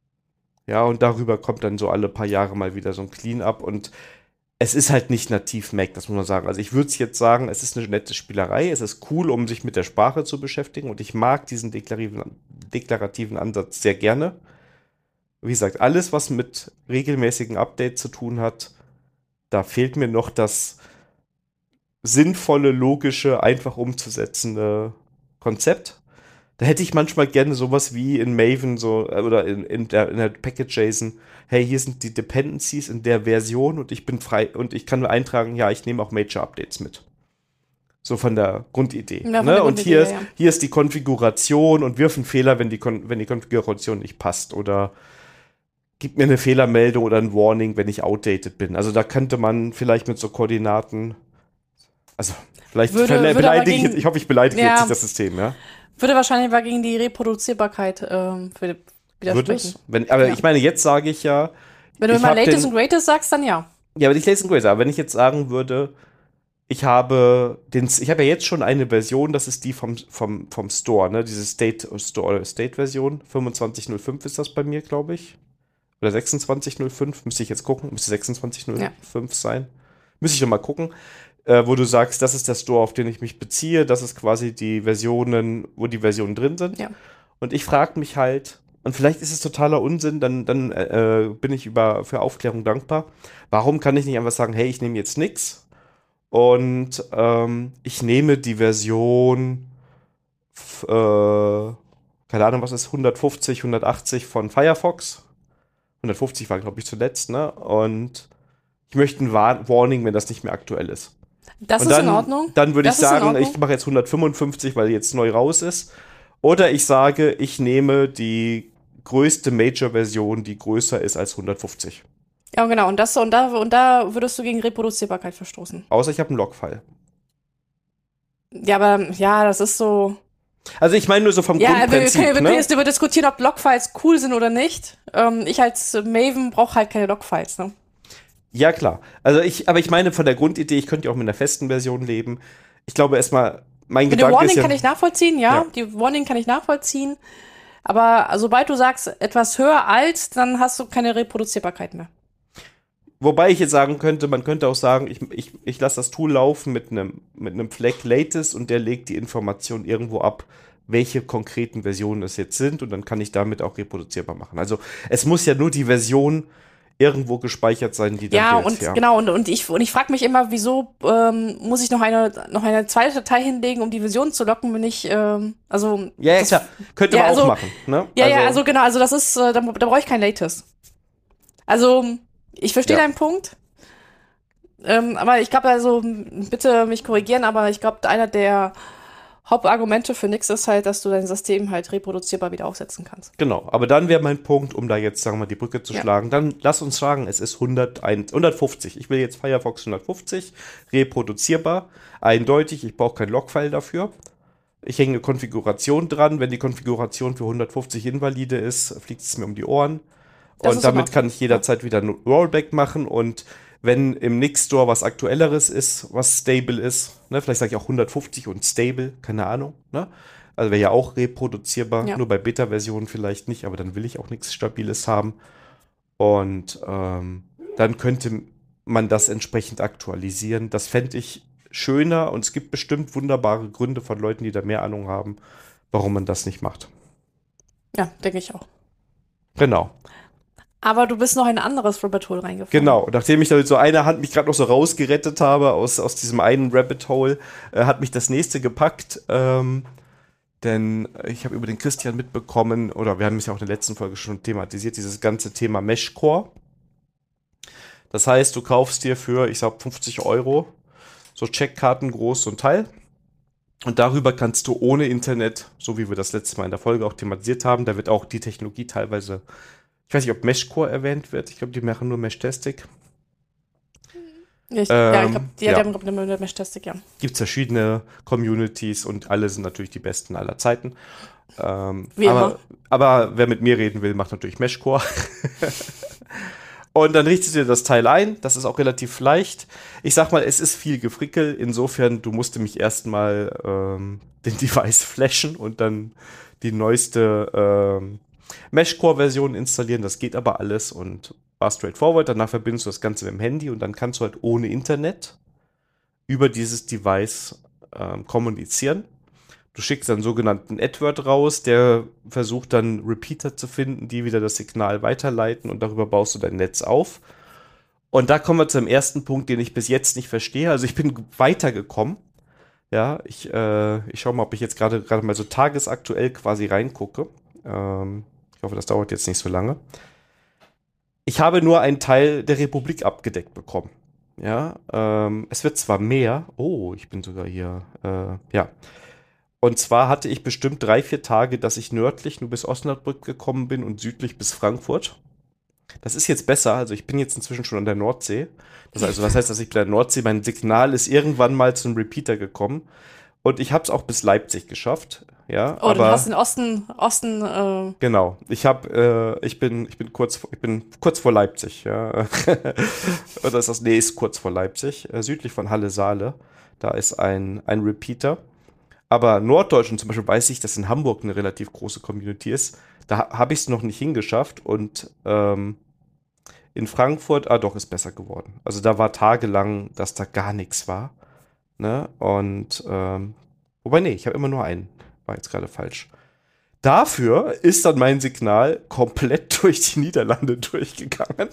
Ja, und darüber kommt dann so alle paar Jahre mal wieder so ein Clean-up und es ist halt nicht nativ Mac, das muss man sagen. Also ich würde es jetzt sagen, es ist eine nette Spielerei, es ist cool, um sich mit der Sprache zu beschäftigen und ich mag diesen deklarativen, deklarativen Ansatz sehr gerne. Wie gesagt, alles, was mit regelmäßigen Updates zu tun hat, da fehlt mir noch das sinnvolle, logische, einfach umzusetzende Konzept. Da hätte ich manchmal gerne sowas wie in Maven so oder in, in der, in der Package-JSON. Hey, hier sind die Dependencies in der Version und ich bin frei und ich kann eintragen, ja, ich nehme auch Major-Updates mit. So von der Grundidee. Ja, von ne? der Und hier, Grundidee, ist, ja. hier ist die Konfiguration und wirf einen Fehler, wenn die, Kon- wenn die Konfiguration nicht passt. Oder gib mir eine Fehlermeldung oder ein Warning, wenn ich outdated bin. Also da könnte man vielleicht mit so Koordinaten, also vielleicht Würde- verle- würde aber beleidige ich gegen- jetzt, ich hoffe, ich beleidige Ja. jetzt nicht das System, ja? Würde wahrscheinlich aber gegen die Reproduzierbarkeit ähm, für Wird widersprechen. es? Wenn, aber Ja. ich meine, jetzt sage ich ja, Wenn du ich immer hab Latest den- und Greatest sagst, dann ja. ja, aber nicht Latest and Greatest, aber wenn ich jetzt sagen würde, ich habe den, ich habe ja jetzt schon eine Version, das ist die vom, vom, vom Store, ne, diese State Store State Version, fünfundzwanzig null fünf ist das bei mir, glaube ich. Oder sechsundzwanzig null fünf, müsste ich jetzt gucken, müsste sechsundzwanzig null fünf sein. Müsste ich noch mal gucken, äh, wo du sagst, das ist der Store, auf den ich mich beziehe, das ist quasi die Versionen, wo die Versionen drin sind. Ja. Und ich frage mich halt, und vielleicht ist es totaler Unsinn, dann, dann äh, bin ich über, für Aufklärung dankbar. Warum kann ich nicht einfach sagen, hey, ich nehme jetzt nix und ähm, ich nehme die Version, f- äh, keine Ahnung, was ist, hundertfünfzig, hundertachtzig von Firefox. hundertfünfzig war, glaube ich, zuletzt, ne? Und ich möchte ein War- Warning, wenn das nicht mehr aktuell ist. Das Und ist dann, in Ordnung. Dann würde ich Das ist in sagen, Ordnung. ich mache jetzt hundertfünfundfünfzig, weil jetzt neu raus ist. Oder ich sage, ich nehme die größte Major-Version, die größer ist als hundertfünfzig. Ja, genau. Und, das, und, da, und da würdest du gegen Reproduzierbarkeit verstoßen. Außer ich habe einen Log-File. Ja, aber ja, das ist so. Also ich meine nur so vom Ja, wir Grundprinzip, können, wir können ne? jetzt darüber diskutieren, ob Logfiles cool sind oder nicht. Ähm, ich als Maven brauche halt keine Logfiles, ne? Ja, klar. Also ich, aber ich meine von der Grundidee, ich könnte ja auch mit einer festen Version leben. Ich glaube erstmal, mein Mit dem Gedanke Warning ist ja, kann ich nachvollziehen, ja. Ja. Die Warning kann ich nachvollziehen. Aber sobald du sagst, etwas höher als, dann hast du keine Reproduzierbarkeit mehr. wobei ich jetzt sagen könnte, man könnte auch sagen, ich, ich, ich lasse das Tool laufen mit einem mit einem Flag Latest und der legt die Information irgendwo ab, welche konkreten Versionen es jetzt sind und dann kann ich damit auch reproduzierbar machen. Also es muss ja nur die Version irgendwo gespeichert sein, die dann Ja, gilt, und genau, und, und ich, und ich frage mich immer, wieso ähm, muss ich noch eine, noch eine zweite Datei hinlegen, um die Version zu locken, wenn ich, ähm, also. Ja, ja, das- klar. Könnte ja, man also- auch machen. Ne? Ja, ja, also genau, also das ist, äh, da, da brauche ich kein Latest. Also, ich verstehe Ja. deinen Punkt. Ähm, aber ich glaube, also, bitte mich korrigieren, aber ich glaube, einer der Hauptargumente für nix ist halt, dass du dein System halt reproduzierbar wieder aufsetzen kannst. Genau, aber dann wäre mein Punkt, um da jetzt, sagen wir mal, die Brücke zu Ja. schlagen, dann lass uns sagen, es ist hunderteins, hundertfünfzig. Ich will jetzt Firefox hundertfünfzig, reproduzierbar, eindeutig, ich brauche kein Logfile dafür. Ich hänge eine Konfiguration dran, wenn die Konfiguration für hundertfünfzig invalide ist, fliegt es mir um die Ohren. Das Und ist in damit Ordnung. kann ich jederzeit wieder ein Rollback machen und wenn im Nix-Store was Aktuelleres ist, was stable ist, ne, vielleicht sage ich auch hundertfünfzig und stable, keine Ahnung, ne? Also wäre ja auch reproduzierbar, Ja. nur bei Beta-Versionen vielleicht nicht, aber dann will ich auch nichts Stabiles haben. Und ähm, dann könnte man das entsprechend aktualisieren. Das fände ich schöner und es gibt bestimmt wunderbare Gründe von Leuten, die da mehr Ahnung haben, warum man das nicht macht. Ja, denke ich auch. Genau. Aber du bist noch in ein anderes Rabbit Hole reingefallen. Genau, nachdem ich da mit so einer Hand mich gerade noch so rausgerettet habe aus, aus diesem einen Rabbit Hole, äh, hat mich das nächste gepackt. Ähm, Denn ich habe über den Christian mitbekommen, oder wir haben es ja auch in der letzten Folge schon thematisiert, dieses ganze Thema Meshcore. Das heißt, du kaufst dir für, ich sag, fünfzig Euro so Checkkarten groß so ein Teil. Und darüber kannst du ohne Internet, so wie wir das letzte Mal in der Folge auch thematisiert haben, da wird auch die Technologie teilweise, ich weiß nicht, ob Meshcore erwähnt wird. Ich glaube, die machen nur Meshtastic. Ich, Ähm, ja, ich glaube, die, ja. die haben glaub, eine Meshtastic, ja. Gibt es verschiedene Communities und alle sind natürlich die besten aller Zeiten. Ähm, Wie aber, immer. aber wer mit mir reden will, macht natürlich Meshcore. Und dann richtest du dir das Teil ein. Das ist auch relativ leicht. Ich sag mal, es ist viel Gefrickel. Insofern, du musst mich erstmal ähm, den Device flashen und dann die neueste ähm, Meshcore-Version installieren. Das geht aber alles und war straightforward. Danach verbindest du das Ganze mit dem Handy und dann kannst du halt ohne Internet über dieses Device ähm, kommunizieren. Du schickst einen sogenannten Adword raus, der versucht dann Repeater zu finden, die wieder das Signal weiterleiten und darüber baust du dein Netz auf. Und da kommen wir zum ersten Punkt, den ich bis jetzt nicht verstehe. Also ich bin weitergekommen. Ja, ich, äh, ich schaue mal, ob ich jetzt gerade gerade mal so tagesaktuell quasi reingucke. Ähm, ich hoffe, das dauert jetzt nicht so lange. Ich habe nur einen Teil der Republik abgedeckt bekommen. Ja, ähm, es wird zwar mehr. Oh, ich bin sogar hier. Äh, ja. Und zwar hatte ich bestimmt drei, vier Tage, dass ich nördlich nur bis Osnabrück gekommen bin und südlich bis Frankfurt. Das ist jetzt besser, also ich bin jetzt inzwischen schon an der Nordsee. Das also, was heißt, dass ich bei der Nordsee, mein Signal ist irgendwann mal zum Repeater gekommen. Und ich habe es auch bis Leipzig geschafft. Ja, Oh, aber, du hast den Osten, Osten, äh, genau, ich habe, äh, ich bin, ich bin kurz, ich bin kurz vor Leipzig, ja. Oder ist das, nee, ist kurz vor Leipzig, äh, südlich von Halle-Saale. Da ist ein, ein Repeater. Aber Norddeutschland zum Beispiel weiß ich, dass in Hamburg eine relativ große Community ist. Da ha- habe ich es noch nicht hingeschafft und ähm, in Frankfurt, ah doch, ist besser geworden. Also da war tagelang, dass da gar nichts war. Ne? Und ähm, wobei, nee, ich habe immer nur einen. War jetzt gerade falsch. Dafür ist dann mein Signal komplett durch die Niederlande durchgegangen.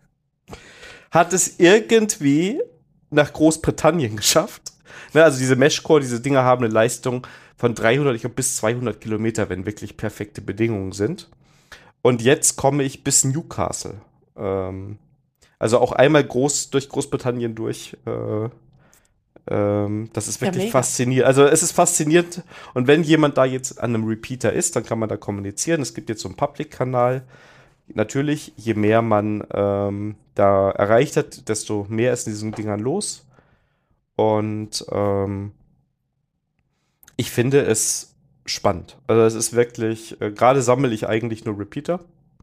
Hat es irgendwie nach Großbritannien geschafft. Ne, also diese Meshcore, diese Dinger haben eine Leistung von dreihundert, ich glaube bis zweihundert Kilometer, wenn wirklich perfekte Bedingungen sind. Und jetzt komme ich bis Newcastle. Ähm, also auch einmal groß durch Großbritannien durch. Äh, ähm, das ist Ja, wirklich mega. faszinierend. Also es ist faszinierend. Und wenn jemand da jetzt an einem Repeater ist, dann kann man da kommunizieren. Es gibt jetzt so einen Public-Kanal. Natürlich, je mehr man ähm, da erreicht hat, desto mehr ist in diesen Dingern los. Und ähm, ich finde es spannend. Also es ist wirklich, äh, gerade sammle ich eigentlich nur Repeater,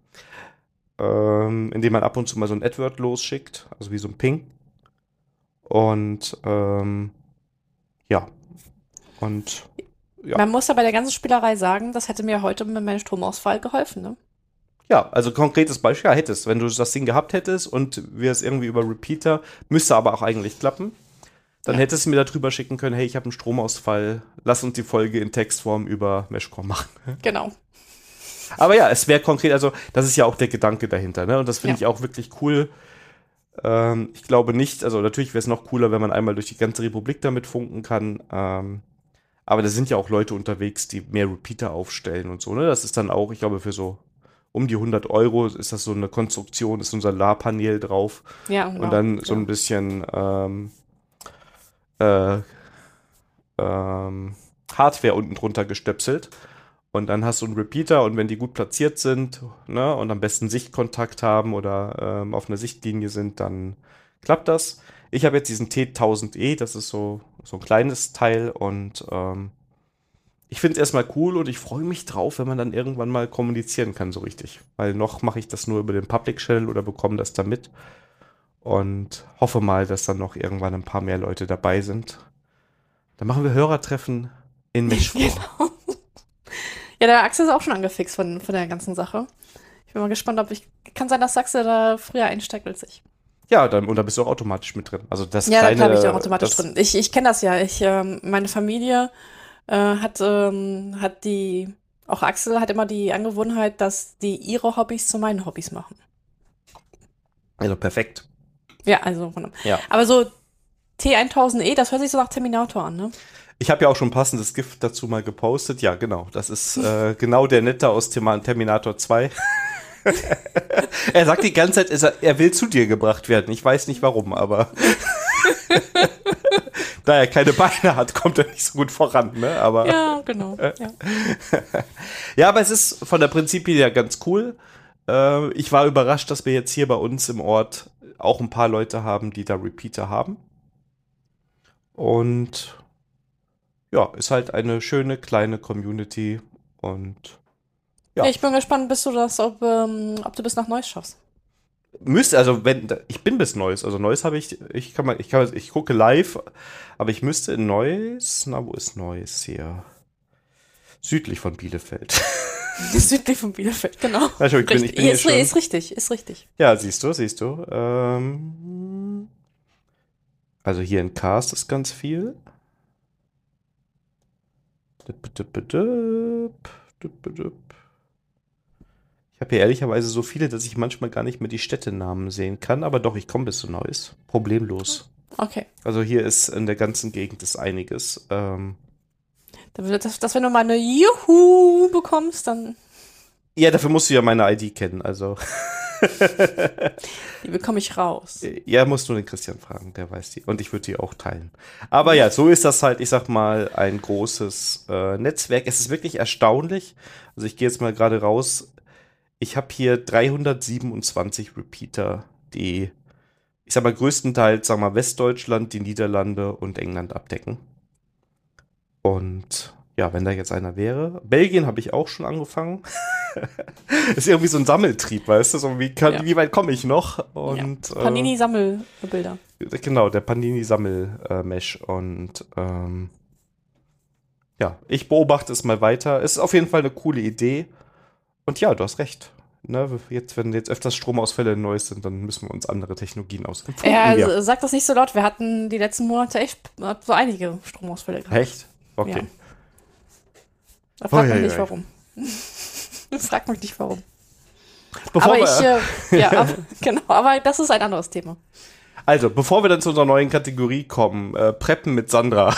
ähm, indem man ab und zu mal so ein Adword losschickt, also wie so ein Ping. Und ähm, ja, und ja. Man muss ja bei der ganzen Spielerei sagen, das hätte mir heute mit meinem Stromausfall geholfen, ne? Ja, also konkretes Beispiel, ja, hättest, wenn du das Ding gehabt hättest und wir es irgendwie über Repeater, müsste aber auch eigentlich klappen, dann Ja. hättest du mir da drüber schicken können, hey, ich habe einen Stromausfall, lass uns die Folge in Textform über Meshcore machen. Genau. Aber ja, es wäre konkret, also das ist ja auch der Gedanke dahinter, ne? Und das finde Ja. ich auch wirklich cool. Ähm, ich glaube nicht, also natürlich wäre es noch cooler, wenn man einmal durch die ganze Republik damit funken kann. Ähm, aber da sind ja auch Leute unterwegs, die mehr Repeater aufstellen und so, ne? Das ist dann auch, ich glaube, für so um die hundert Euro ist das so eine Konstruktion, ist so ein Solarpanel drauf Ja, genau. und dann so Ja. ein bisschen ähm, äh, ähm, Hardware unten drunter gestöpselt. Und dann hast du einen Repeater und wenn die gut platziert sind, ne, und am besten Sichtkontakt haben oder ähm, auf einer Sichtlinie sind, dann klappt das. Ich habe jetzt diesen T tausend E, das ist so, so ein kleines Teil und ähm, ich finde es erstmal cool und ich freue mich drauf, wenn man dann irgendwann mal kommunizieren kann, so richtig. Weil noch mache ich das nur über den Public Channel oder bekomme das da mit und hoffe mal, dass dann noch irgendwann ein paar mehr Leute dabei sind. Dann machen wir Hörertreffen in Meshcore. Genau. Ja, der Axel ist auch schon angefixt von, von der ganzen Sache. Ich bin mal gespannt, ob ich. Kann sein, dass Axel da früher einsteigt als ich. Ja, dann, und da bist du auch automatisch mit drin. Also das Ja, da kleine, bleibe ich auch automatisch das, drin. Ich, ich kenne das ja. Ich, ähm, meine Familie äh, hat, ähm, hat die. Auch Axel hat immer die Angewohnheit, dass die ihre Hobbys zu meinen Hobbys machen. Also perfekt. Ja, also wunderbar. Ja. Aber so T tausend E, das hört sich so nach Terminator an, ne? Ich habe ja auch schon ein passendes GIF dazu mal gepostet. Ja, genau. Das ist äh, genau der Nette aus Terminator zwei. Er sagt die ganze Zeit, er, er will zu dir gebracht werden. Ich weiß nicht warum, aber da er keine Beine hat, kommt er nicht so gut voran. Ne? Aber, ja, genau. Ja. Ja, aber es ist von der Prinzipie ja ganz cool. Äh, ich war überrascht, dass wir jetzt hier bei uns im Ort auch ein paar Leute haben, die da Repeater haben. Und ja, ist halt eine schöne kleine Community und ja. Ja, ich bin gespannt, bis du das, ob, ähm, ob du bis nach Neuss schaffst. Müsste, also wenn, ich bin bis Neuss, also Neuss habe ich, ich kann mal, ich kann, ich gucke live, aber ich müsste in Neuss, na, wo ist Neuss hier? Südlich von Bielefeld. Südlich von Bielefeld, genau. Na, schau, ich bin, ich bin ist, hier schon, ist richtig, ist richtig. Ja, siehst du, siehst du. Ähm, also hier in Karst ist ganz viel. Ich habe hier ehrlicherweise so viele, dass ich manchmal gar nicht mehr die Städtenamen sehen kann, aber doch, ich komme bis zu Neuss. Problemlos. Okay. Also hier ist in der ganzen Gegend ist einiges. Ähm, das, das, wenn du mal eine Juhu bekommst, dann... Ja, dafür musst du ja meine I D kennen, also... Die bekomme ich raus. Ja, musst du den Christian fragen, der weiß die. Und ich würde die auch teilen. Aber ja, so ist das halt, ich sag mal, ein großes äh, Netzwerk. Es ist wirklich erstaunlich. Also ich gehe jetzt mal gerade raus. Ich habe hier dreihundertsiebenundzwanzig Repeater, die, ich sag mal, größtenteils, sag mal, Westdeutschland, die Niederlande und England abdecken. Und ja, wenn da jetzt einer wäre. Belgien habe ich auch schon angefangen. Ist irgendwie so ein Sammeltrieb, weißt du? So, wie, kann, ja. wie weit komme ich noch? Und, ja. Panini-Sammelbilder. Äh, genau, der Panini-Sammel-Mesh. Und ähm, ja, ich beobachte es mal weiter. Es ist auf jeden Fall eine coole Idee. Und ja, du hast recht. Ne, jetzt, wenn jetzt öfters Stromausfälle neu sind, dann müssen wir uns andere Technologien ausgeben. Ja, also, sag das nicht so laut. Wir hatten die letzten Monate echt so einige Stromausfälle gehabt. Echt? Okay. Ja. Da fragt mich nicht, warum. Frag mich nicht, warum. Bevor aber ich, äh, ja, aber, genau, aber das ist ein anderes Thema. Also, bevor wir dann zu unserer neuen Kategorie kommen, äh, Preppen mit Sandra.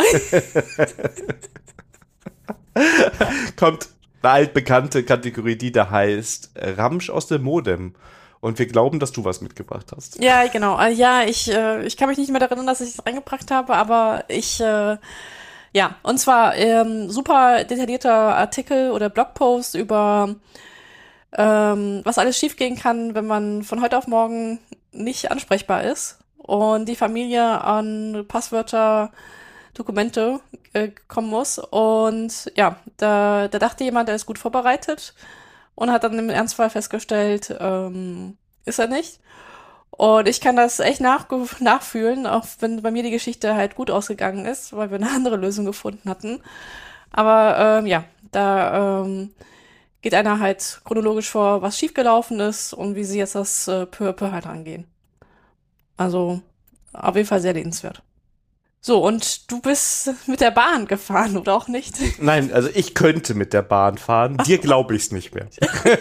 Kommt eine altbekannte Kategorie, die da heißt Ramsch aus dem Modem. Und wir glauben, dass du was mitgebracht hast. Ja, genau. Ja, ich, äh, ich kann mich nicht mehr daran erinnern, dass ich es reingebracht habe, aber ich, äh, ja, und zwar ähm, super detaillierter Artikel oder Blogpost über ähm, was alles schiefgehen kann, wenn man von heute auf morgen nicht ansprechbar ist und die Familie an Passwörter, Dokumente äh, kommen muss. Und ja, da, da dachte jemand, er ist gut vorbereitet und hat dann im Ernstfall festgestellt, ähm, ist er nicht. Und ich kann das echt nach, nachfühlen, auch wenn bei mir die Geschichte halt gut ausgegangen ist, weil wir eine andere Lösung gefunden hatten. Aber ähm, ja, da ähm, geht einer halt chronologisch vor, was schiefgelaufen ist und wie sie jetzt das äh, peu à peu halt angehen. Also auf jeden Fall sehr lesenswert. So, und du bist mit der Bahn gefahren, oder auch nicht? Nein, also ich könnte mit der Bahn fahren. Dir glaube ich es nicht mehr.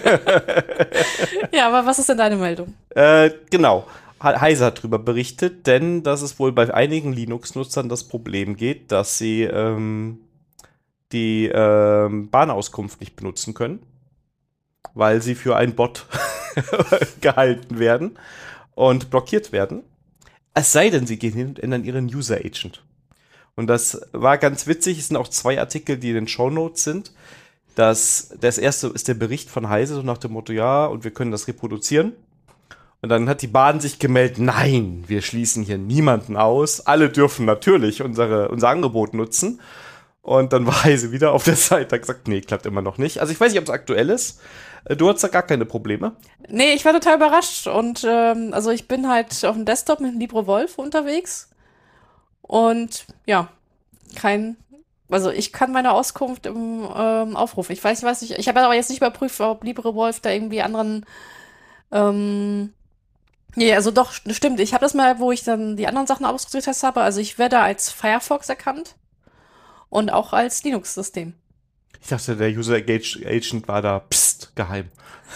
Ja, aber was ist denn deine Meldung? Äh, genau. Heise hat darüber berichtet, denn dass es wohl bei einigen Linux-Nutzern das Problem geht, dass sie ähm, die ähm, Bahnauskunft nicht benutzen können, weil sie für einen Bot gehalten werden und blockiert werden. Es sei denn, sie gehen hin und ändern ihren User Agent. Und das war ganz witzig. Es sind auch zwei Artikel, die in den Shownotes sind. Das, das erste ist der Bericht von Heise, so nach dem Motto, ja, und wir können das reproduzieren. Und dann hat die Bahn sich gemeldet, nein, wir schließen hier niemanden aus. Alle dürfen natürlich unsere, unser Angebot nutzen. Und dann war Heise wieder auf der Seite, hat gesagt, nee, klappt immer noch nicht. Also ich weiß nicht, ob es aktuell ist. Du hattest da gar keine Probleme? Nee, ich war total überrascht. Und ähm, also ich bin halt auf dem Desktop mit LibreWolf unterwegs. Und ja, kein, also ich kann meine Auskunft im ähm, Aufruf. Ich weiß, weiß nicht, ich habe aber jetzt nicht überprüft, ob LibreWolf da irgendwie anderen, ähm, nee, also doch, stimmt. Ich habe das mal, wo ich dann die anderen Sachen ausgetestet habe. Also ich werde als Firefox erkannt und auch als Linux-System. Ich dachte, der User Agent war da, pst, geheim.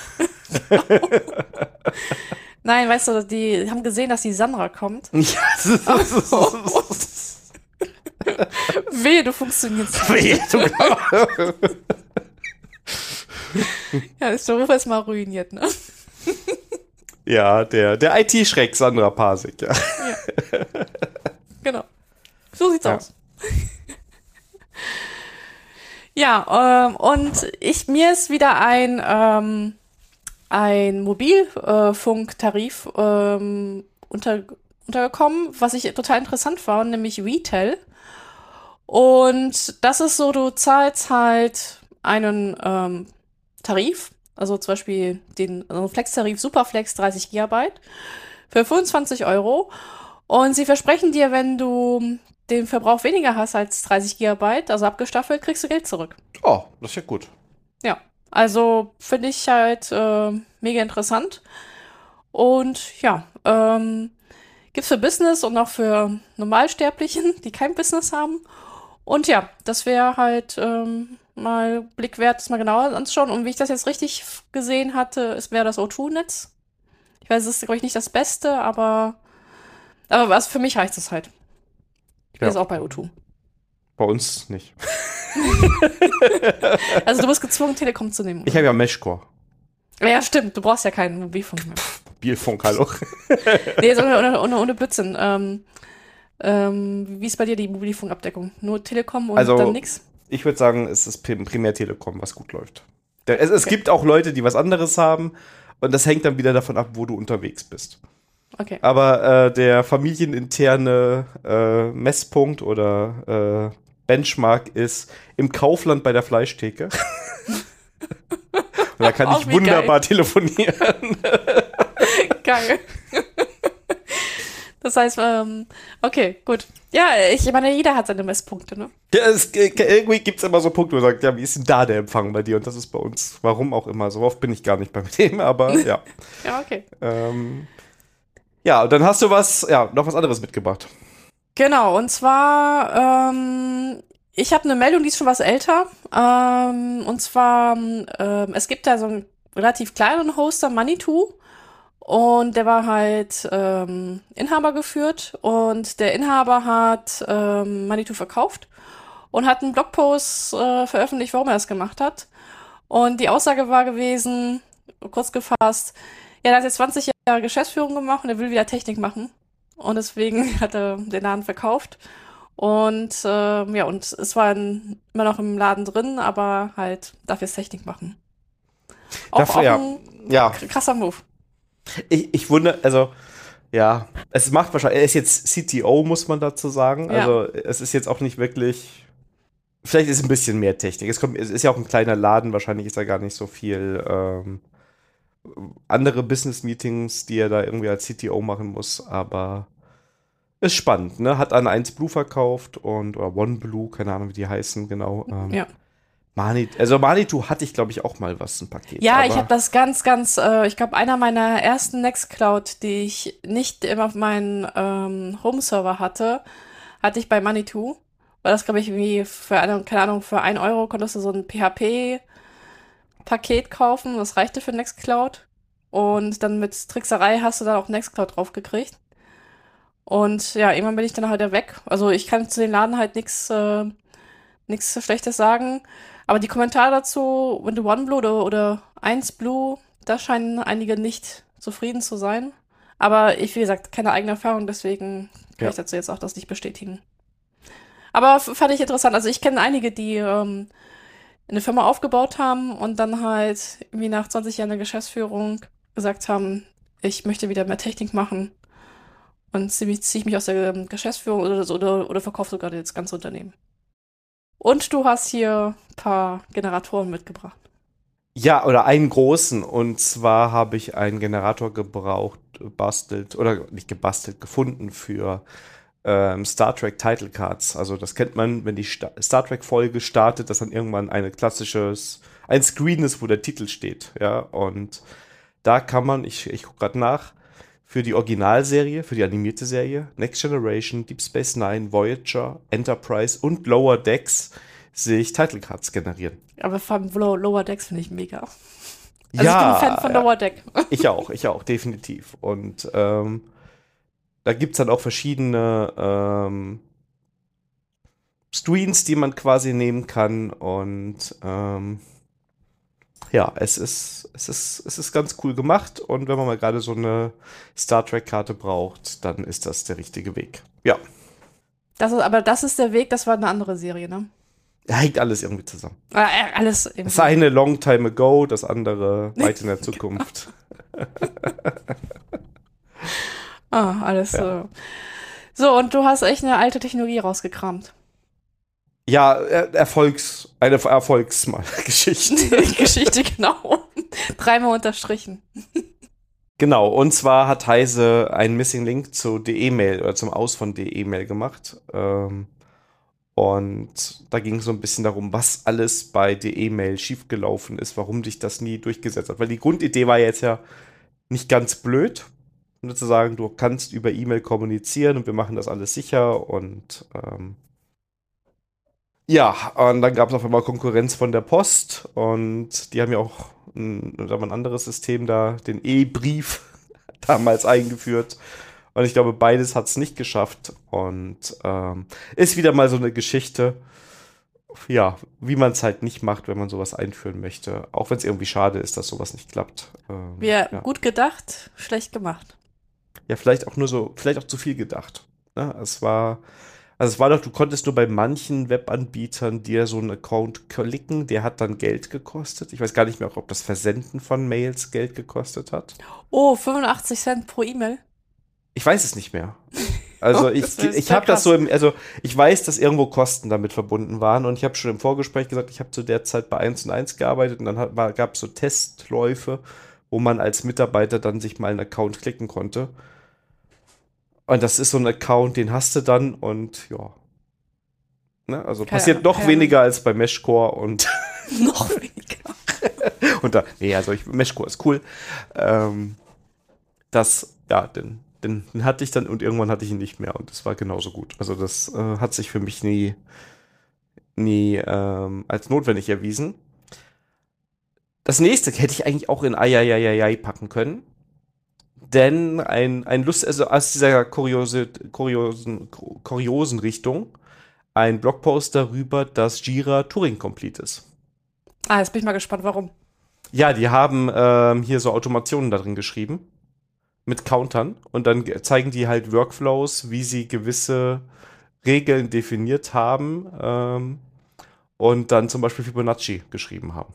Nein, weißt du, die haben gesehen, dass die Sandra kommt. Ja, das ist, Wehe, du funktionierst. Wehe, du Ja, ist der Ruf erstmal ruiniert, ne? Ja, der, der I T-Schreck Sandra Pasik, ja. Ja. Genau. So sieht's Ja. aus. Ja, ähm, und ich, mir ist wieder ein, ähm, ein Mobilfunktarif ähm, unter, untergekommen, was ich total interessant war, nämlich Retail. Und das ist so, du zahlst halt einen ähm, Tarif, also zum Beispiel den also Flex-Tarif Superflex dreißig Gigabyte für fünfundzwanzig Euro. Und sie versprechen dir, wenn du den Verbrauch weniger hast als dreißig Gigabyte, also abgestaffelt, kriegst du Geld zurück. Oh, das ist ja gut. Ja, also finde ich halt äh, mega interessant. Und ja, ähm, gibt's für Business und auch für Normalsterblichen, die kein Business haben. Und ja, das wäre halt ähm, mal Blick wert, das mal genauer anzuschauen. Und wie ich das jetzt richtig f- gesehen hatte, es wäre das O zwei Netz. Ich weiß, es ist, glaube ich, nicht das Beste, aber, aber was für mich heißt es halt. Ich bin Ja. jetzt auch bei O zwei. Bei uns nicht. Also du bist gezwungen, Telekom zu nehmen. Ich habe ja Meshcore. Ja, stimmt, du brauchst ja keinen Mobilfunk mehr. Mobilfunk, hallo. Nee, jetzt ohne, ohne, ohne, ohne Blödsinn. Ähm, ähm, wie ist bei dir die Mobilfunkabdeckung? Nur Telekom und Also- dann nix? Ich würde sagen, es ist prim- primär Telekom, was gut läuft. Der, es es Okay. gibt auch Leute, die was anderes haben und das hängt dann wieder davon ab, wo du unterwegs bist. Okay. Aber äh, der familieninterne äh, Messpunkt oder äh, Benchmark ist im Kaufland bei der Fleischtheke. Und da kann Oh, ich wie wunderbar telefonieren. Geil. Das heißt, ähm, okay, gut. Ja, ich meine, jeder hat seine Messpunkte, ne? Ja, es, äh, irgendwie gibt es immer so Punkte, wo man sagt, ja, wie ist denn da der Empfang bei dir? Und das ist bei uns, warum auch immer. So oft bin ich gar nicht bei dem, aber ja. Ja, okay. ähm, ja, und dann hast du was, ja, noch was anderes mitgebracht. Genau, und zwar, ähm, ich habe eine Meldung, die ist schon was älter. Ähm, und zwar, ähm, es gibt da so einen relativ kleinen Hoster, Manitou. Und der war halt ähm, Inhaber geführt. Und der Inhaber hat ähm, Manitou verkauft und hat einen Blogpost äh, veröffentlicht, warum er das gemacht hat. Und die Aussage war gewesen, kurz gefasst, ja, er hat jetzt zwanzig Jahre Geschäftsführung gemacht und er will wieder Technik machen. Und deswegen hat er den Laden verkauft. Und ähm, ja, und es war ein, immer noch im Laden drin, aber halt darf jetzt Technik machen. Auch, Dafür, auch ja. ein Ja, krasser Move. ich, ich wundere, also, ja, es macht wahrscheinlich, er ist jetzt C T O, muss man dazu sagen. Ja. Also, es ist jetzt auch nicht wirklich, vielleicht ist ein bisschen mehr Technik. Es, kommt, es ist ja auch ein kleiner Laden, wahrscheinlich ist da gar nicht so viel ähm, andere Business-Meetings, die er da irgendwie als C T O machen muss, aber ist spannend, ne? Hat an eins Blue verkauft und, oder OneBlue, keine Ahnung, wie die heißen, genau. Ähm, Ja. Mani, also Manitou hatte ich, glaube ich, auch mal was, ein Paket. Ja, aber ich habe das ganz, ganz, äh, ich glaube, einer meiner ersten Nextcloud, die ich nicht immer auf meinen ähm, Home-Server hatte, hatte ich bei Manitou. Weil das, glaube ich, irgendwie für eine, keine Ahnung, für ein Euro konntest du so ein P H P-Paket kaufen. Das reichte für Nextcloud. Und dann mit Trickserei hast du dann auch Nextcloud draufgekriegt. Und ja, irgendwann bin ich dann halt weg. Also ich kann zu den Laden halt nichts äh, nichts Schlechtes sagen. Aber die Kommentare dazu, wenn du OneBlue oder, oder eins Blue, da scheinen einige nicht zufrieden zu sein. Aber ich, wie gesagt, keine eigene Erfahrung, deswegen kann Ja. ich dazu jetzt auch das nicht bestätigen. Aber f- fand ich interessant. Also ich kenne einige, die ähm, eine Firma aufgebaut haben und dann halt irgendwie nach zwanzig Jahren der Geschäftsführung gesagt haben, ich möchte wieder mehr Technik machen und ziehe mich, zieh ich mich aus der ähm, Geschäftsführung oder, so- oder, oder verkaufe sogar das ganze Unternehmen. Und du hast hier ein paar Generatoren mitgebracht. Ja, oder einen großen. Und zwar habe ich einen Generator gebraucht, bastelt, oder nicht gebastelt, gefunden für ähm, Star Trek Title Cards. Also das kennt man, wenn die Sta Star Trek Folge startet, dass dann irgendwann eine klassisches, ein Screen ist, wo der Titel steht. Ja, und da kann man, ich, ich gucke gerade nach, für die Originalserie, für die animierte Serie, Next Generation, Deep Space Nine, Voyager, Enterprise und Lower Decks sich Title Cards generieren. Aber vor allem Low- Lower Decks finde ich mega. Also ich bin ein Fan von ja. Lower Deck. Ich auch, ich auch, definitiv. Und ähm, da gibt es dann auch verschiedene, ähm, Screens, die man quasi nehmen kann. Und ähm, ja, es ist, es ist, es ist ganz cool gemacht. Und wenn man mal gerade so eine Star Trek-Karte braucht, dann ist das der richtige Weg. Ja. Das ist, aber das ist der Weg, das war eine andere Serie, ne? Hängt alles irgendwie zusammen. Äh, alles irgendwie. Das eine long time ago, das andere weit in der Zukunft. Ah, alles Ja. so. So, und du hast echt eine alte Technologie rausgekramt. Ja, er- Erfolgs, eine Erfolgsgeschichte. Die Geschichte, genau. Dreimal unterstrichen. Genau, und zwar hat Heise einen Missing Link zu D E-Mail oder zum Aus von D E-Mail gemacht. Ähm, und da ging es so ein bisschen darum, was alles bei D E-Mail schiefgelaufen ist, warum sich das nie durchgesetzt hat. Weil die Grundidee war jetzt ja nicht ganz blöd, nur zu sagen, du kannst über E-Mail kommunizieren und wir machen das alles sicher und ähm, ja, und dann gab es auf einmal Konkurrenz von der Post und die haben ja auch ein, sagen wir, ein anderes System da, den E-Brief damals eingeführt. Und ich glaube, beides hat es nicht geschafft. Und ähm, ist wieder mal so eine Geschichte, ja, wie man es halt nicht macht, wenn man sowas einführen möchte. Auch wenn es irgendwie schade ist, dass sowas nicht klappt. Ähm, Wir ja. gut gedacht, schlecht gemacht. Ja, vielleicht auch nur so, vielleicht auch zu viel gedacht. Ne? Es war, also es war doch, du konntest nur bei manchen Webanbietern dir so einen Account klicken, der hat dann Geld gekostet. Ich weiß gar nicht mehr, ob das Versenden von Mails Geld gekostet hat. Oh, fünfundachtzig Cent pro E-Mail. Ich weiß es nicht mehr. Also Oh, ich, das ist ich sehr habe das krass. so im, also ich weiß, dass irgendwo Kosten damit verbunden waren und ich habe schon im Vorgespräch gesagt, ich habe zu der Zeit bei eins und eins gearbeitet und dann gab es so Testläufe, wo man als Mitarbeiter dann sich mal einen Account klicken konnte. Und das ist so ein Account, den hast du dann und ja. Ne? Also Keine passiert Ahnung, noch keine weniger als bei Meshcore und, Noch weniger. und da, nee, also ich, Meshcore ist cool. Ähm, das, ja, den, den, den hatte ich dann und irgendwann hatte ich ihn nicht mehr und das war genauso gut. Also das äh, hat sich für mich nie, nie ähm, als notwendig erwiesen. Das nächste hätte ich eigentlich auch in Ayayayayay packen können. Denn ein, ein Lust, also aus dieser kuriose, kuriosen, kuriosen Richtung, ein Blogpost darüber, dass Jira Turing Complete ist. Ah, jetzt bin ich mal gespannt, warum. Ja, die haben ähm, hier so Automationen da drin geschrieben. Mit Countern. Und dann ge- zeigen die halt Workflows, wie sie gewisse Regeln definiert haben. Ähm, und dann zum Beispiel Fibonacci geschrieben haben.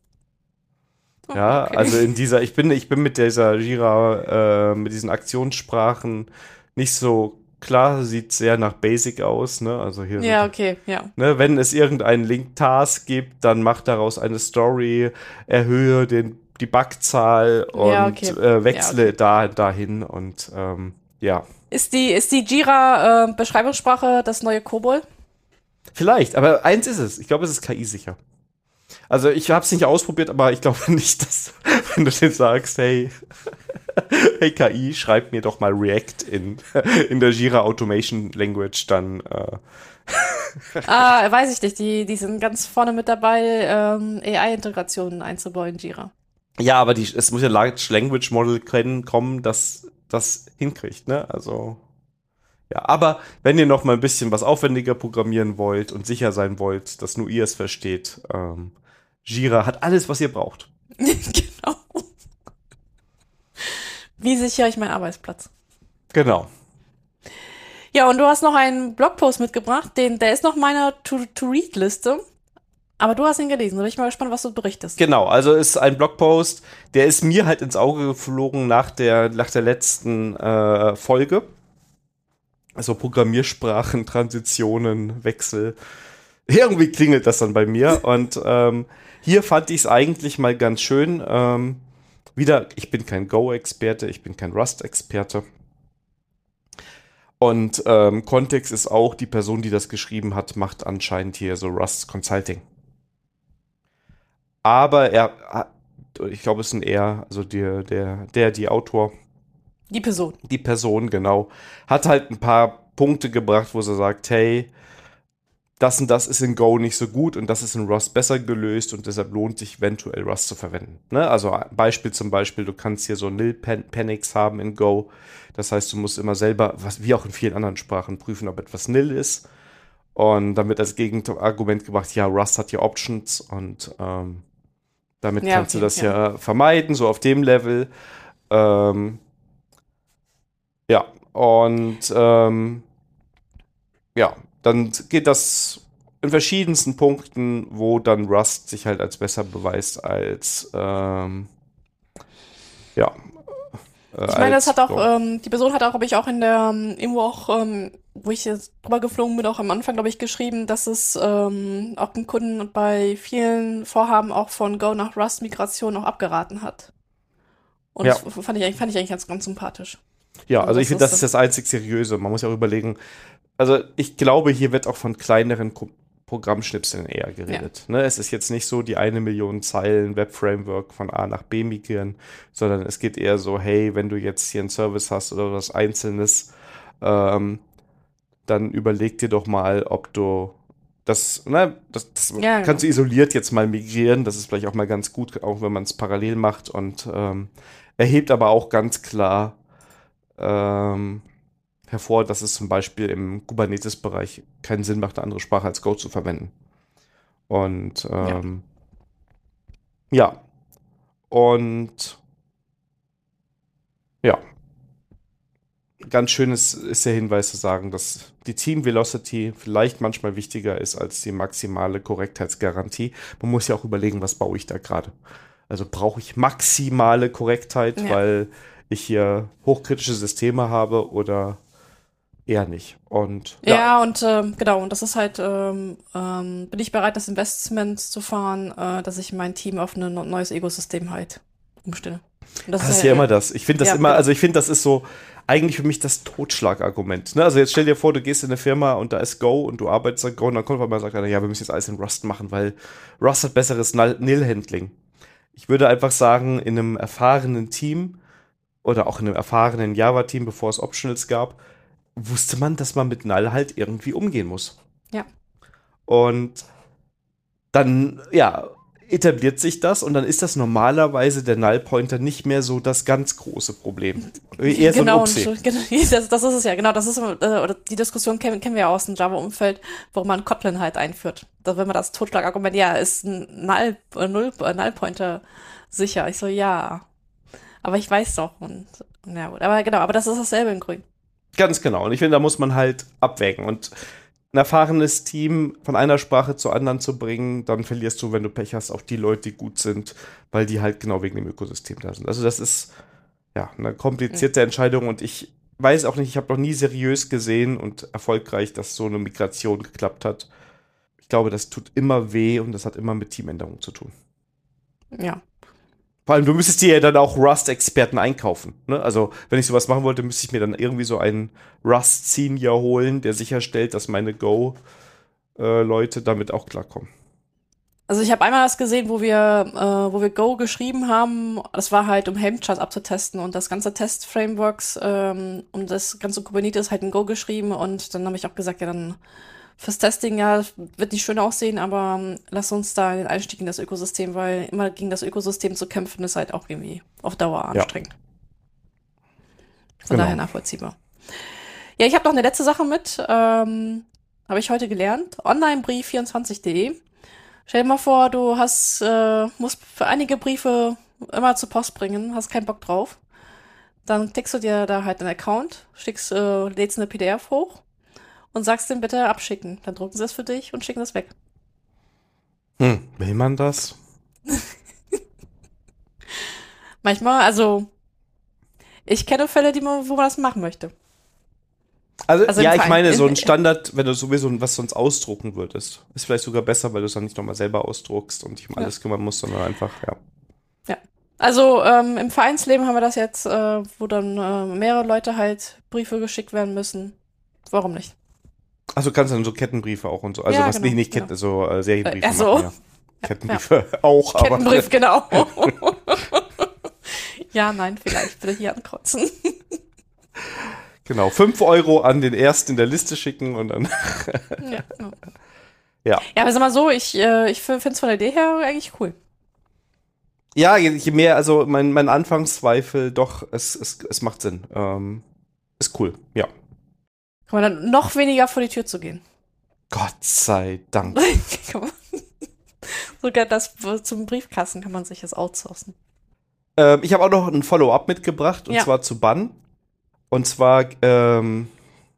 Oh, Ja, okay. also in dieser, ich bin, ich bin mit dieser Jira, äh, mit diesen Aktionssprachen nicht so klar, sieht sehr nach Basic aus, ne? Also hier Ja, so, okay, ja. ne, wenn es irgendeinen Link-Task gibt, dann mach daraus eine Story, erhöhe den, die Backzahl und Ja, okay. äh, wechsle Ja, okay. da dahin und ähm, ja. Ist die, ist die Jira-Beschreibungssprache das neue COBOL? Vielleicht, aber eins ist es. Ich glaube, es ist K I-sicher. Also ich habe es nicht ausprobiert, aber ich glaube nicht, dass wenn du dir sagst, hey, hey K I, schreib mir doch mal React in, in der Jira Automation Language, dann äh, Ah, weiß ich nicht. Die, die sind ganz vorne mit dabei, ähm, A I-Integrationen einzubauen in Jira. ja, aber die, es muss ja Large Language Model können, kommen, das das hinkriegt, ne? Also ja, aber wenn ihr noch mal ein bisschen was aufwendiger programmieren wollt und sicher sein wollt, dass nur ihr es versteht, ähm, Jira hat alles, was ihr braucht. Genau. Wie sichere ich meinen Arbeitsplatz? Genau. Ja, und du hast noch einen Blogpost mitgebracht, den, der ist noch in meiner To-Read-Liste. Aber du hast ihn gelesen. Da bin ich mal gespannt, was du berichtest. Genau, also ist ein Blogpost, der ist mir halt ins Auge geflogen nach der, nach der letzten äh, Folge. Also Programmiersprachen, Transitionen, Wechsel. Irgendwie klingelt das dann bei mir. Und ähm, hier fand ich es eigentlich mal ganz schön. Ähm, wieder, ich bin kein Go-Experte, ich bin kein Rust-Experte. Und ähm, Kontext ist auch, die Person, die das geschrieben hat, macht anscheinend hier so Rust Consulting. Aber er, ich glaube, es ist ein er, also der, der, der, die Autor, Die Person. die Person, genau, hat halt ein paar Punkte gebracht, wo sie sagt, hey, das und das ist in Go nicht so gut und das ist in Rust besser gelöst und deshalb lohnt sich eventuell Rust zu verwenden. Ne? Also ein Beispiel zum Beispiel, du kannst hier so Nil-Panics haben in Go. Das heißt, du musst immer selber, was, wie auch in vielen anderen Sprachen, prüfen, ob etwas Nil ist. Und dann wird als Gegenargument gebracht, ja, Rust hat ja Options und ähm, damit Ja, kannst okay, du das ja. ja vermeiden, so auf dem Level. Ähm, ja, und ähm, ja, dann geht das in verschiedensten Punkten, wo dann Rust sich halt als besser beweist als ähm, ja, äh, Ich meine, das als hat auch, Go. ähm, die Person hat auch, habe ich auch in der, ähm, irgendwo auch, ähm, wo ich jetzt drüber geflogen bin, auch am Anfang, glaube ich, geschrieben, dass es ähm, auch den Kunden bei vielen Vorhaben auch von Go nach Rust-Migration auch abgeraten hat. Und das Ja, fand ich, eigentlich- fand ich eigentlich ganz, ganz sympathisch. ja, Also also ich das finde, ist das ist das einzig Seriöse. Man muss ja auch überlegen, also ich glaube, hier wird auch von kleineren Ko Programmschnipseln eher ja, geredet. Ne? Es ist jetzt nicht so die eine Million Zeilen Web-Framework von A nach B migrieren, sondern es geht eher so, hey, wenn du jetzt hier einen Service hast oder was Einzelnes, ähm, dann überleg dir doch mal, ob du das, ne, das, das ja, kannst genau. du isoliert jetzt mal migrieren. Das ist vielleicht auch mal ganz gut, auch wenn man es parallel macht und ähm, erhebt aber auch ganz klar ähm, hervor, dass es zum Beispiel im Kubernetes-Bereich keinen Sinn macht, eine andere Sprache als Go zu verwenden. Und Ja. ähm, ja, und ja, ganz schön ist, ist der Hinweis zu sagen, dass die Team Velocity vielleicht manchmal wichtiger ist als die maximale Korrektheitsgarantie. Man muss ja auch überlegen, was baue ich da gerade. Also brauche ich maximale Korrektheit, Ja. weil ich hier hochkritische Systeme habe oder eher nicht. Und ja, Ja, und ähm, genau, und das ist halt, ähm, ähm, bin ich bereit, das Investment zu fahren, äh, dass ich mein Team auf ein neues Ökosystem halt umstelle. Und das das ist ist halt, ja ja, immer das. Ich finde das ja, immer, genau. also ich finde, das ist so eigentlich für mich das Totschlagargument. Ne? Also jetzt stell dir vor, du gehst in eine Firma und da ist Go und du arbeitest an Go und dann kommt man und sagt einer, ja, wir müssen jetzt alles in Rust machen, weil Rust hat besseres Nil-Handling. Ich würde einfach sagen, in einem erfahrenen Team oder auch in einem erfahrenen Java-Team, bevor es Optionals gab, wusste man, dass man mit Null halt irgendwie umgehen muss. Ja. Und dann, ja, etabliert sich das und dann ist das normalerweise der Null-Pointer nicht mehr so das ganz große Problem. Eher so ein Genau, und Upsi. genau, das, das ist es ja, genau, das ist, äh, oder die Diskussion kennen, kennen wir ja aus dem Java-Umfeld, warum man Kotlin halt einführt. Da, wenn man das Totschlagargument, ja, ist ein Null, äh, Null, äh, Null-Pointer sicher. Ich so, ja, aber ich weiß doch, und, ja gut, aber genau, aber das ist dasselbe in Grün. Ganz genau. Und ich finde, da muss man halt abwägen. Und ein erfahrenes Team von einer Sprache zur anderen zu bringen, dann verlierst du, wenn du Pech hast, auch die Leute, die gut sind, weil die halt genau wegen dem Ökosystem da sind. Also das ist ja eine komplizierte Entscheidung und ich weiß auch nicht, ich habe noch nie seriös gesehen und erfolgreich, dass so eine Migration geklappt hat. Ich glaube, das tut immer weh und das hat immer mit Teamänderung zu tun. Ja. Vor allem, du müsstest dir ja dann auch Rust-Experten einkaufen. Ne? Also, wenn ich sowas machen wollte, müsste ich mir dann irgendwie so einen Rust-Senior holen, der sicherstellt, dass meine Go-Leute damit auch klarkommen. Also ich habe einmal das gesehen, wo wir, äh, wo wir Go geschrieben haben. Das war halt, um Helmchart abzutesten und das ganze Test-Frameworks, ähm, um das ganze Kubernetes halt in Go geschrieben. Und dann habe ich auch gesagt, ja, dann fürs Testing, ja, wird nicht schön aussehen, aber ähm, lass uns da den Einstieg in das Ökosystem, weil immer gegen das Ökosystem zu kämpfen, ist halt auch irgendwie auf Dauer Ja, anstrengend. Von daher genau. nachvollziehbar. Ja, ich habe noch eine letzte Sache mit, ähm, habe ich heute gelernt. Onlinebrief vierundzwanzig punkt de. Stell dir mal vor, du hast, äh, musst für einige Briefe immer zur Post bringen, hast keinen Bock drauf. Dann klickst du dir da halt einen Account, schickst, äh, lädst eine P D F hoch und sagst dem bitte abschicken. Dann drucken sie es für dich und schicken es weg. Hm, will man das? Manchmal, also, ich kenne Fälle, die man, wo man das machen möchte. Also, Also ja, im ich Verein, meine, so im, ein Standard, wenn du sowieso was sonst ausdrucken würdest, ist vielleicht sogar besser, weil du es dann nicht nochmal selber ausdruckst und dich um ja. alles kümmern musst, sondern einfach, ja. Ja. Also ähm, im Vereinsleben haben wir das jetzt, äh, wo dann äh, mehrere Leute halt Briefe geschickt werden müssen. Warum nicht? Also kannst du dann so Kettenbriefe auch und so. Also Ja, was genau, nicht, nicht genau. Ketten, so äh, Serienbriefe Äh, also, machen, ja. Kettenbriefe auch, aber. Kettenbrief, genau. Ja, nein, vielleicht bitte hier ankreuzen. Genau, fünf Euro an den ersten in der Liste schicken und dann. Ja, genau. Ja. Ja, aber sag mal so, ich, äh, ich finde es von der Idee her eigentlich cool. Ja, je, je mehr, also mein, mein Anfangszweifel, doch, es, es, es macht Sinn. Ähm, ist cool, ja. Kann man dann noch weniger vor die Tür zu gehen. Gott sei Dank. Sogar das zum Briefkasten kann man sich jetzt outsourcen. Ähm, ich habe auch noch ein Follow-up mitgebracht, und Ja. zwar zu Bann. Und zwar ähm,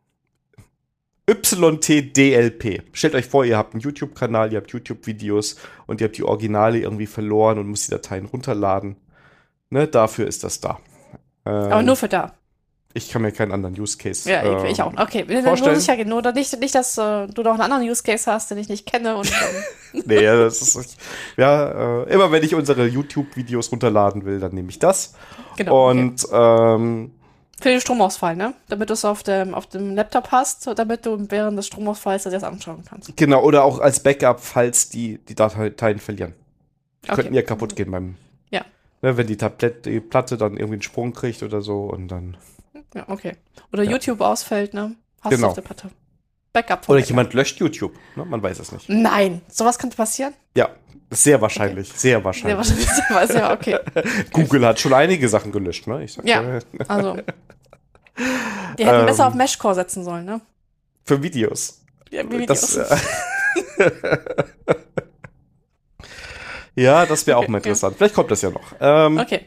Y T D L P. Stellt euch vor, ihr habt einen YouTube-Kanal, ihr habt YouTube-Videos und ihr habt die Originale irgendwie verloren und müsst die Dateien runterladen. Ne, dafür ist das da. Ähm, Aber nur für da. Ich kann mir keinen anderen Use Case Ja, ähm, ich auch. Okay, dann vorstellen. muss ich ja nur nicht, nicht, dass äh, du noch einen anderen Use Case hast, den ich nicht kenne. Und dann Nee, ja, das ist, ja, äh, immer wenn ich unsere YouTube-Videos runterladen will, dann nehme ich das. genau. Okay. Und ähm, Für den Stromausfall, ne? Damit du es auf dem, auf dem Laptop hast, damit du während des Stromausfalls dir das anschauen kannst. genau, oder auch als Backup, falls die die Dateien verlieren. Die Okay. könnten ja kaputt gehen beim, Ja. ne, wenn die, Tablet, die Platte dann irgendwie einen Sprung kriegt oder so und dann. Ja, okay. Oder Ja. YouTube ausfällt, ne? Hast Genau. du auf der Platte. Backup von Oder Backup. jemand löscht YouTube, ne? Man weiß es nicht. Nein, sowas kann passieren? Ja, sehr wahrscheinlich, sehr Sehr wahrscheinlich. wahrscheinlich. Weiß ja, okay. Google hat schon einige Sachen gelöscht, ne? Ich sag Ja. ja. Also. Die hätten Ähm. besser auf Meshcore setzen sollen, ne? Für Videos. Ja, wie Videos. Das, äh, ja, das wäre auch Okay, mal ja. interessant. Vielleicht kommt das ja noch. Ähm, Okay.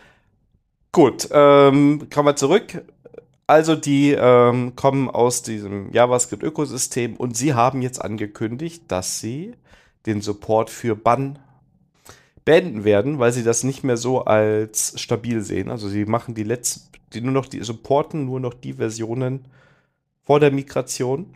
Gut, ähm, kommen wir zurück. Also die ähm, kommen aus diesem JavaScript-Ökosystem und sie haben jetzt angekündigt, dass sie den Support für Bann beenden werden, weil sie das nicht mehr so als stabil sehen. Also sie machen die letzten, die nur noch die supporten nur noch die Versionen vor der Migration.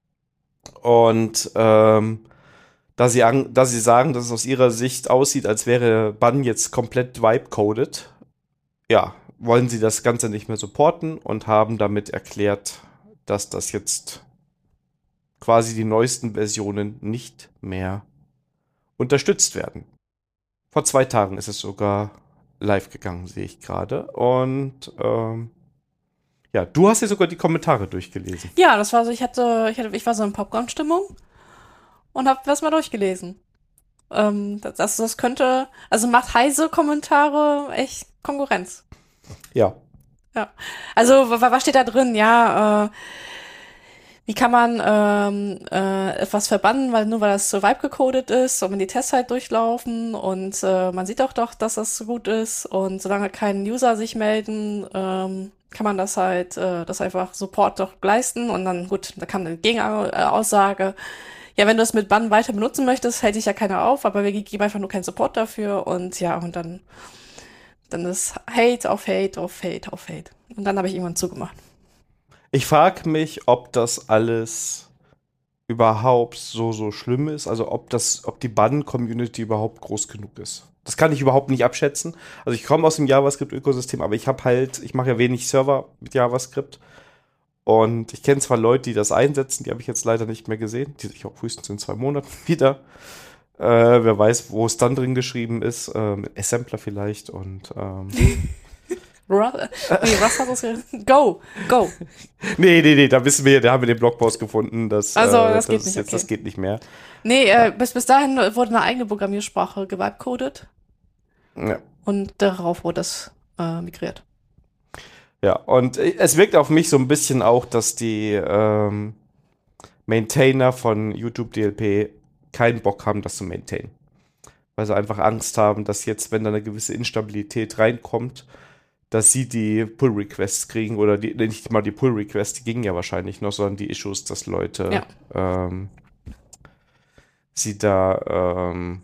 Und ähm, da sie an, da sie sagen, dass es aus ihrer Sicht aussieht, als wäre Bann jetzt komplett vibe-coded, ja, wollen sie das Ganze nicht mehr supporten und haben damit erklärt, dass das jetzt quasi die neuesten Versionen nicht mehr unterstützt werden. Vor zwei Tagen ist es sogar live gegangen, sehe ich gerade. Und ähm, ja, du hast ja sogar die Kommentare durchgelesen. Ja, das war so, ich hatte, ich hatte, ich war so in Popcorn-Stimmung und hab das mal durchgelesen. Ähm, das, das, das könnte, also macht heise Kommentare echt Konkurrenz. Ja. Also, wa- was steht da drin? Ja, äh, wie kann man ähm, äh, etwas verbannen, weil nur weil das so Vibe gecodet ist, soll man die Tests halt durchlaufen und äh, man sieht auch doch, dass das so gut ist und solange kein User sich melden, ähm, kann man das halt, äh, das einfach Support doch leisten und dann, gut, da kam eine Gegenaussage, ja, wenn du es mit Bann weiter benutzen möchtest, hält sich ja keiner auf, aber wir geben einfach nur keinen Support dafür und ja, und dann, dann ist Hate auf Hate auf Hate auf Hate. Und dann habe ich irgendwann zugemacht. Ich frage mich, ob das alles überhaupt so, so schlimm ist. Also ob das, ob die Bann-Community überhaupt groß genug ist. Das kann ich überhaupt nicht abschätzen. Also ich komme aus dem JavaScript-Ökosystem, aber ich habe halt, ich mache ja wenig Server mit JavaScript. Und ich kenne zwar Leute, die das einsetzen, die habe ich jetzt leider nicht mehr gesehen. Die sich auch frühestens in zwei Monaten wieder. Äh, wer weiß, wo es dann drin geschrieben ist. Ähm, Assembler vielleicht und ähm, Rust, nee, Rust hat es ge- Go, go. Nee, nee, nee, da wissen wir, da haben wir den Blogpost gefunden, dass Also, äh, das geht ist nicht, jetzt, okay. das geht nicht mehr. Nee, äh, bis, bis dahin wurde eine eigene Programmiersprache gewibecoded Ja. und darauf wurde es äh, migriert. Ja, und es wirkt auf mich so ein bisschen auch, dass die ähm, Maintainer von YouTube D L P keinen Bock haben, das zu maintainen. Weil sie einfach Angst haben, dass jetzt, wenn da eine gewisse Instabilität reinkommt, dass sie die Pull-Requests kriegen oder die, nicht mal die Pull-Requests, die gingen ja wahrscheinlich noch, sondern die Issues, dass Leute Ja. ähm, sie da ähm,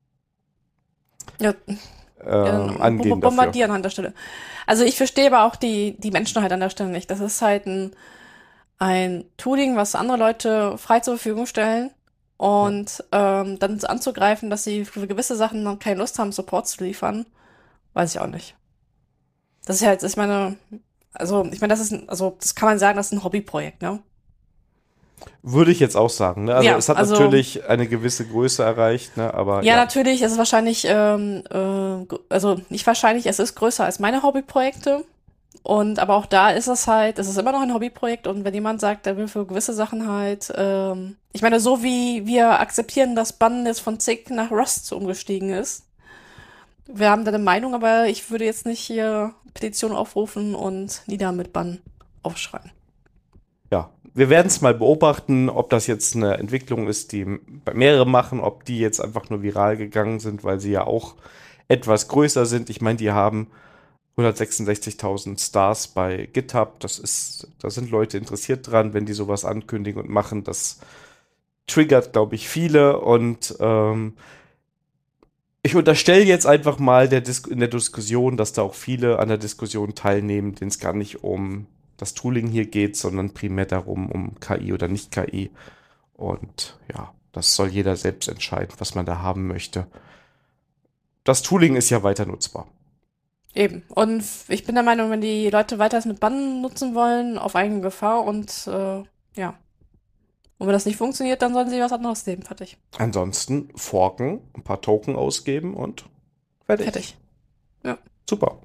Ja, ähm, ähm, angehen bom- dafür. bombardieren an der Stelle. Also ich verstehe aber auch die, die Menschen halt an der Stelle nicht. Das ist halt ein, ein Tooling, was andere Leute frei zur Verfügung stellen und ähm, dann anzugreifen, dass sie für gewisse Sachen noch keine Lust haben, Support zu liefern, weiß ich auch nicht. Das ist halt, ich meine, also ich meine, das ist, ein, also das kann man sagen, das ist ein Hobbyprojekt, ne? Würde ich jetzt auch sagen. Ne? Also Ja, es hat also- natürlich eine gewisse Größe erreicht, ne? aber Ja, ja. natürlich, es ist wahrscheinlich, ähm, äh, gr- also nicht wahrscheinlich, es ist größer als meine Hobbyprojekte. Und aber auch da ist es halt, es ist immer noch ein Hobbyprojekt und wenn jemand sagt, der will für gewisse Sachen halt, ähm, ich meine, so wie wir akzeptieren, dass Bann jetzt von Zig nach Rust umgestiegen ist, wir haben da eine Meinung, aber ich würde jetzt nicht hier Petition aufrufen und nieder mit Bann aufschreien. Ja, wir werden es mal beobachten, ob das jetzt eine Entwicklung ist, die mehrere machen, ob die jetzt einfach nur viral gegangen sind, weil sie ja auch etwas größer sind. Ich meine, die haben hundertsechsundsechzigtausend Stars bei GitHub. Das ist, da sind Leute interessiert dran, wenn die sowas ankündigen und machen. Das triggert, glaube ich, viele. Und ähm, ich unterstelle jetzt einfach mal der Dis- in der Diskussion, dass da auch viele an der Diskussion teilnehmen, denen es gar nicht um das Tooling hier geht, sondern primär darum, um K I oder nicht K I. Und ja, das soll jeder selbst entscheiden, was man da haben möchte. Das Tooling ist ja weiter nutzbar. Eben. Und ich bin der Meinung, wenn die Leute weiter es mit Bannen nutzen wollen, auf eigene Gefahr und äh, ja. Und wenn das nicht funktioniert, dann sollen sie was anderes nehmen. Fertig. Ansonsten forken, ein paar Token ausgeben und fertig. Fertig. Ja. Super.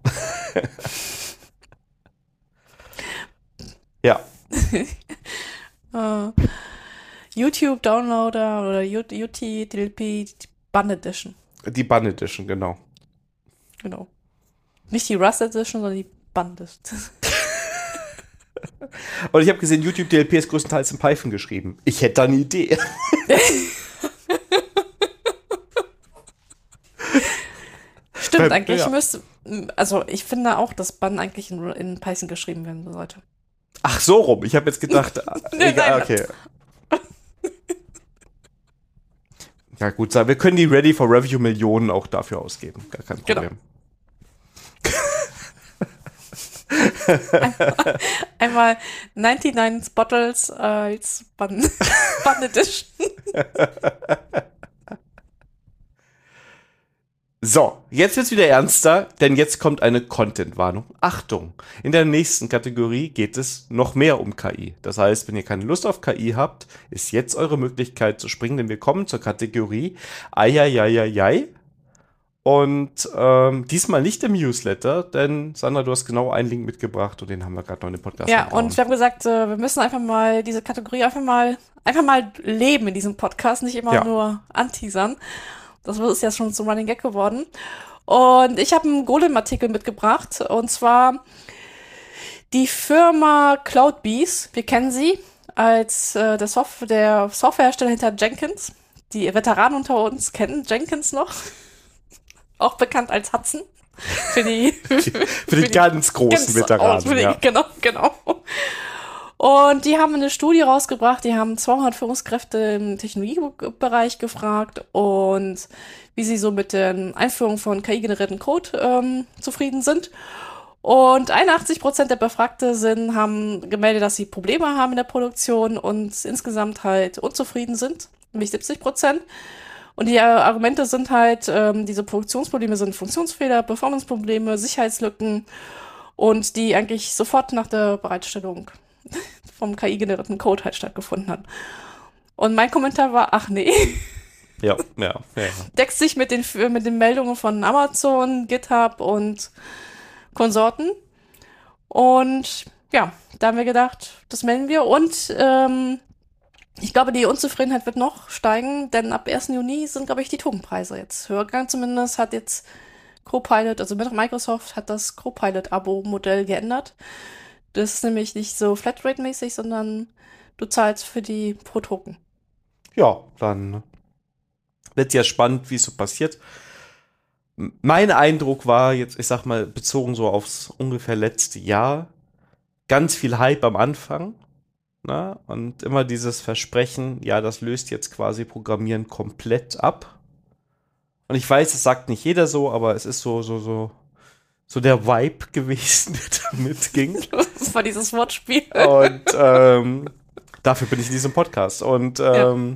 Ja. äh, YouTube Downloader oder U T T L P Bun Edition. Die Bun Edition, genau. Genau. Nicht die Rust Edition, sondern die Bun Edition. Und ich habe gesehen, YouTube D L P ist größtenteils in Python geschrieben. Ich hätte da eine Idee. Stimmt, Beim- eigentlich ja. müsste, also ich finde auch, dass Bun eigentlich in, in Python geschrieben werden sollte. Ach, so rum. Ich habe jetzt gedacht, Nee, egal, nein. okay. Ja gut, sagen wir können die Ready for Review Millionen auch dafür ausgeben. Gar kein Genau. Problem. Einmal neunundneunzig Bottles äh, als Bun, Bun Edition. So, jetzt wird's wieder ernster, denn jetzt kommt eine Content-Warnung. Achtung, in der nächsten Kategorie geht es noch mehr um K I. Das heißt, wenn ihr keine Lust auf K I habt, ist jetzt eure Möglichkeit zu springen, denn wir kommen zur Kategorie Eieieiei. Und ähm, diesmal nicht im Newsletter, denn Sandra, du hast genau einen Link mitgebracht und den haben wir gerade noch in den Podcast Ja, eingebaut. und wir haben gesagt, äh, wir müssen einfach mal diese Kategorie einfach mal einfach mal leben in diesem Podcast, nicht immer Ja. nur anteasern. Das ist ja schon zum Running Gag geworden. Und ich habe einen Golem-Artikel mitgebracht, und zwar die Firma Cloudbees. Wir kennen sie als äh, der, Software, der Softwarehersteller hinter Jenkins. Die Veteranen unter uns kennen Jenkins noch. Auch bekannt als Hudson. Für die, Für die ganz großen ganz Veteranen. aus- für die, Ja. Genau, genau. Und die haben eine Studie rausgebracht, die haben zweihundert Führungskräfte im Technologiebereich gefragt und wie sie so mit der Einführung von K I-generierten Code ähm, zufrieden sind. Und einundachtzig Prozent der Befragten sind, haben gemeldet, dass sie Probleme haben in der Produktion und insgesamt halt unzufrieden sind, nämlich siebzig Prozent. Und die äh, Argumente sind halt, ähm, diese Produktionsprobleme sind Funktionsfehler, Performanceprobleme, Sicherheitslücken und die eigentlich sofort nach der Bereitstellung vom K I-generierten Code halt stattgefunden hat. Und mein Kommentar war, ach nee, Ja, ja, ja. deckt sich mit den, mit den Meldungen von Amazon, GitHub und Konsorten. Und ja, da haben wir gedacht, das melden wir. Und ähm, ich glaube, die Unzufriedenheit wird noch steigen, denn ab ersten Juni sind, glaube ich, die Tokenpreise jetzt höher gegangen. Zumindest hat jetzt Copilot, also Microsoft hat das Copilot-Abo-Modell geändert. Das ist nämlich nicht so Flatrate-mäßig, sondern du zahlst für die pro Token. Ja, dann wird ja spannend, wie es so passiert. M- Mein Eindruck war jetzt, ich sag mal, bezogen so aufs ungefähr letzte Jahr, ganz viel Hype am Anfang. Na? Und immer dieses Versprechen, ja, das löst jetzt quasi Programmieren komplett ab. Und ich weiß, es sagt nicht jeder so, aber es ist so, so, so, so der Vibe gewesen, der damit ging. Das war dieses Wortspiel. Und ähm, dafür bin ich in diesem Podcast. Und ähm,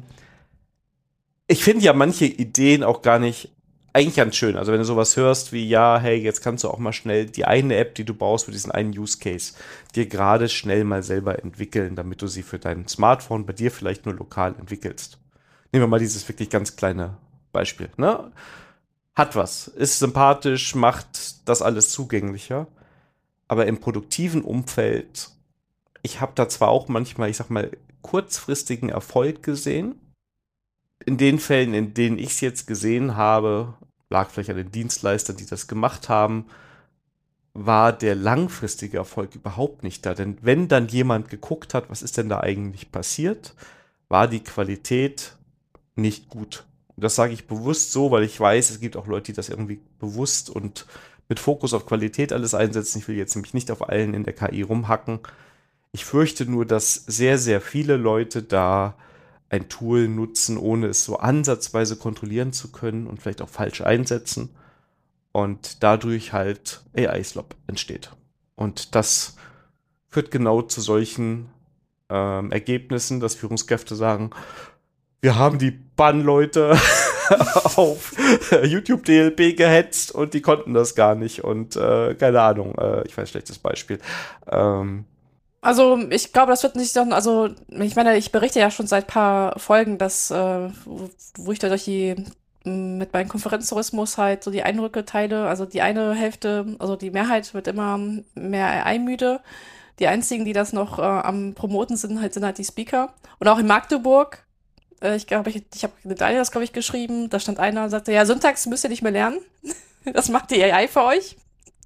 ich finde ja manche Ideen auch gar nicht, eigentlich ganz schön. Also wenn du sowas hörst wie, ja, hey, jetzt kannst du auch mal schnell die eine App, die du brauchst für diesen einen Use Case, dir gerade schnell mal selber entwickeln, damit du sie für dein Smartphone bei dir vielleicht nur lokal entwickelst. Nehmen wir mal dieses wirklich ganz kleine Beispiel. Ne? Hat was, ist sympathisch, macht das alles zugänglicher. Aber im produktiven Umfeld, ich habe da zwar auch manchmal, ich sag mal, kurzfristigen Erfolg gesehen. In den Fällen, in denen ich es jetzt gesehen habe, lag vielleicht an den Dienstleistern, die das gemacht haben, war der langfristige Erfolg überhaupt nicht da. Denn wenn dann jemand geguckt hat, was ist denn da eigentlich passiert, war die Qualität nicht gut. Und das sage ich bewusst so, weil ich weiß, es gibt auch Leute, die das irgendwie bewusst und mit Fokus auf Qualität alles einsetzen. Ich will jetzt nämlich nicht auf allen in der K I rumhacken. Ich fürchte nur, dass sehr, sehr viele Leute da ein Tool nutzen, ohne es so ansatzweise kontrollieren zu können und vielleicht auch falsch einsetzen. Und dadurch halt A I-Slop entsteht. Und das führt genau zu solchen ähm, Ergebnissen, dass Führungskräfte sagen, wir haben die Bann-Leute auf YouTube D L P gehetzt und die konnten das gar nicht. Und äh, keine Ahnung, äh, ich weiß, schlechtes Beispiel. Ähm, Also ich glaube, das wird nicht so, also ich meine, ich berichte ja schon seit ein paar Folgen, dass, äh, wo, wo ich da durch die, m, mit meinem Konferenztourismus halt so die Eindrücke teile. Also die eine Hälfte, also die Mehrheit wird immer mehr A I-müde. Die einzigen, die das noch äh, am Promoten sind, halt, sind halt die Speaker. Und auch in Magdeburg, äh, ich glaube, ich, ich habe mit Daniel das, glaube ich, geschrieben, da stand einer und sagte, ja, Syntax müsst ihr nicht mehr lernen. Das macht die A I für euch.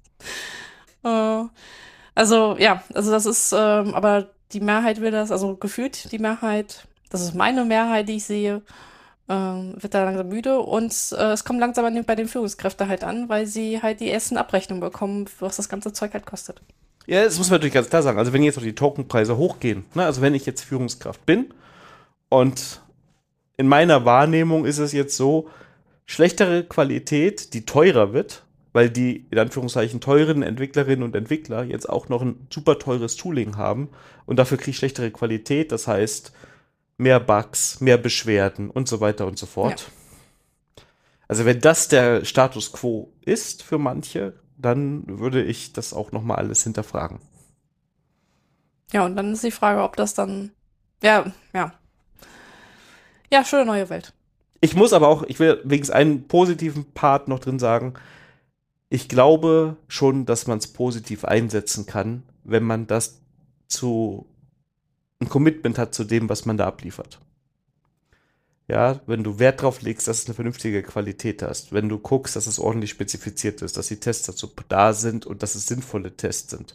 Äh, Also, ja, also das ist, ähm, aber die Mehrheit will das, also gefühlt die Mehrheit, das ist meine Mehrheit, die ich sehe, ähm, wird da langsam müde und äh, es kommt langsam an den, bei den Führungskräften halt an, weil sie halt die ersten Abrechnungen bekommen, was das ganze Zeug halt kostet. ja, das muss man natürlich ganz klar sagen. Also wenn jetzt auch die Tokenpreise hochgehen, ne, also wenn ich jetzt Führungskraft bin und in meiner Wahrnehmung ist es jetzt so, schlechtere Qualität, die teurer wird, weil die in Anführungszeichen teuren Entwicklerinnen und Entwickler jetzt auch noch ein super teures Tooling haben und dafür kriege ich schlechtere Qualität, das heißt mehr Bugs, mehr Beschwerden und so weiter und so fort. Ja. Also wenn das der Status quo ist für manche, dann würde ich das auch noch mal alles hinterfragen. Ja, und dann ist die Frage, ob das dann, ja, ja, ja, schöne neue Welt. Ich muss aber auch, ich will wenigstens einen positiven Part noch drin sagen, ich glaube schon, dass man es positiv einsetzen kann, wenn man das zu ein Commitment hat zu dem, was man da abliefert. Ja, wenn du Wert drauf legst, dass es eine vernünftige Qualität hast, wenn du guckst, dass es ordentlich spezifiziert ist, dass die Tests dazu da sind und dass es sinnvolle Tests sind.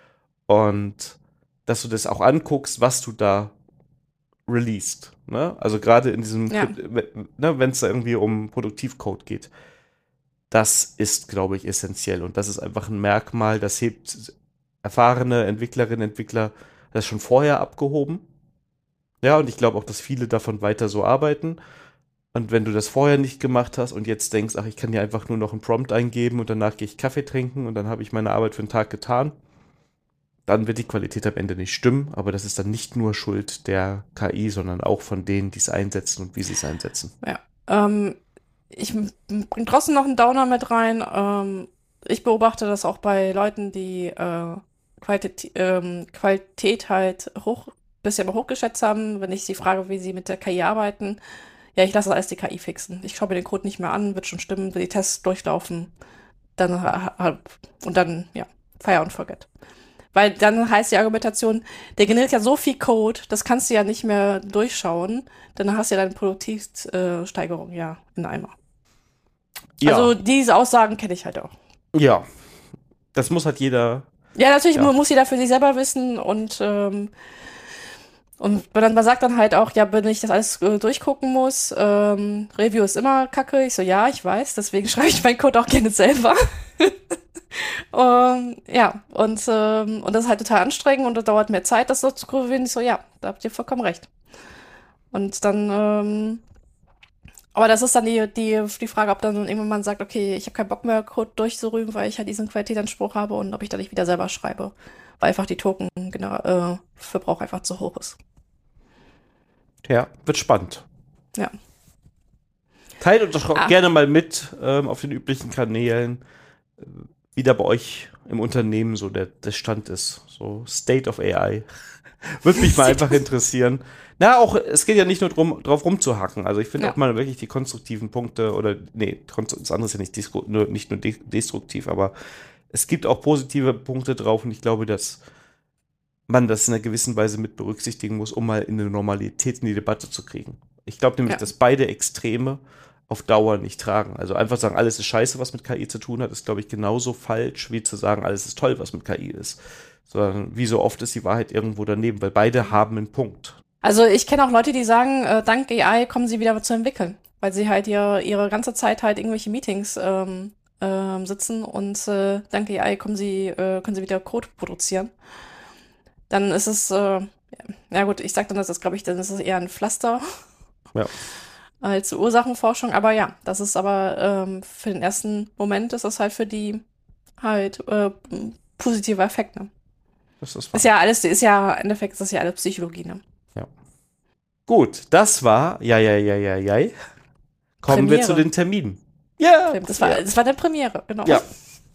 Und dass du das auch anguckst, was du da released. Ne? Also gerade in diesem, Ja. ne, wenn es da irgendwie um Produktivcode geht. Das ist, glaube ich, essentiell. Und das ist einfach ein Merkmal, das hebt erfahrene Entwicklerinnen, Entwickler das schon vorher abgehoben. Ja, und ich glaube auch, dass viele davon weiter so arbeiten. Und wenn du das vorher nicht gemacht hast und jetzt denkst, ach, ich kann ja einfach nur noch einen Prompt eingeben und danach gehe ich Kaffee trinken und dann habe ich meine Arbeit für den Tag getan, dann wird die Qualität am Ende nicht stimmen. Aber das ist dann nicht nur Schuld der K I, sondern auch von denen, die es einsetzen und wie sie es einsetzen. Ja, ähm, ich bringe trotzdem noch einen Downer mit rein. Ähm, ich beobachte das auch bei Leuten, die äh, Qualität, ähm, Qualität halt hoch, bisher mal hochgeschätzt haben. Wenn ich sie frage, wie sie mit der K I arbeiten, ja, ich lasse das alles die K I fixen. Ich schaue mir den Code nicht mehr an, wird schon stimmen, will die Tests durchlaufen. Dann äh, und dann, ja, fire and forget. Weil dann heißt die Argumentation, der generiert ja so viel Code, das kannst du ja nicht mehr durchschauen. Dann hast du ja deine Produktivsteigerung ja in Eimer. Ja. Also diese Aussagen kenne ich halt auch. Ja, das muss halt jeder. Ja, natürlich Ja. muss jeder für sich selber wissen und ähm, und man sagt dann halt auch, ja, wenn ich das alles äh, durchgucken muss, ähm, Review ist immer kacke. Ich so, ja, ich weiß, deswegen schreibe ich meinen Code auch gerne selber. um, ja, und, ähm, und das ist halt total anstrengend und das dauert mehr Zeit, das so zu korrigieren. Ich so, ja, da habt ihr vollkommen recht. Und dann, ähm, aber das ist dann die, die, die Frage, ob dann irgendwann man sagt, okay, ich habe keinen Bock mehr, Code durchzurühmen, weil ich halt diesen Qualitätsanspruch habe und ob ich dann nicht wieder selber schreibe, weil einfach die Token, genau, äh, Verbrauch einfach zu hoch ist. Ja, wird spannend. Ja. Teilt uns doch Ah. gerne mal mit ähm, auf den üblichen Kanälen, äh, wie da bei euch im Unternehmen so der, der Stand ist. So State of A I. Würde mich mal einfach interessieren. Na, auch, es geht ja nicht nur drum, drauf rumzuhacken. Also ich finde Ja. auch mal wirklich die konstruktiven Punkte oder, nee, das andere ist ja nicht, disku- nur, nicht nur de- destruktiv, aber es gibt auch positive Punkte drauf und ich glaube, dass man das in einer gewissen Weise mit berücksichtigen muss, um mal in eine Normalität in die Debatte zu kriegen. Ich glaube nämlich, Ja. dass beide Extreme auf Dauer nicht tragen. Also einfach sagen, alles ist scheiße, was mit K I zu tun hat, ist, glaube ich, genauso falsch, wie zu sagen, alles ist toll, was mit K I ist. Sondern wie so oft ist die Wahrheit irgendwo daneben, weil beide haben einen Punkt. Also ich kenne auch Leute, die sagen, äh, dank A I kommen sie wieder zu entwickeln, weil sie halt ihr, ihre ganze Zeit halt irgendwelche Meetings ähm, ähm, sitzen und äh, dank A I kommen sie, äh, können sie wieder Code produzieren. Dann ist es, äh, ja gut, ich sag dann, das ist, glaube ich, dann ist es eher ein Pflaster Ja. als Ursachenforschung. Aber ja, das ist aber ähm, für den ersten Moment ist das halt für die halt äh, positiver Effekt, ne? Das ist, Ist ja alles, ist ja, im Endeffekt ist das ja alles Psychologie, ne? Ja. Gut, das war, ja, ja, ja, ja, ja. Kommen Premiere. wir zu den Terminen. Ja. Das war, ja. das war eine Premiere, genau. Ja.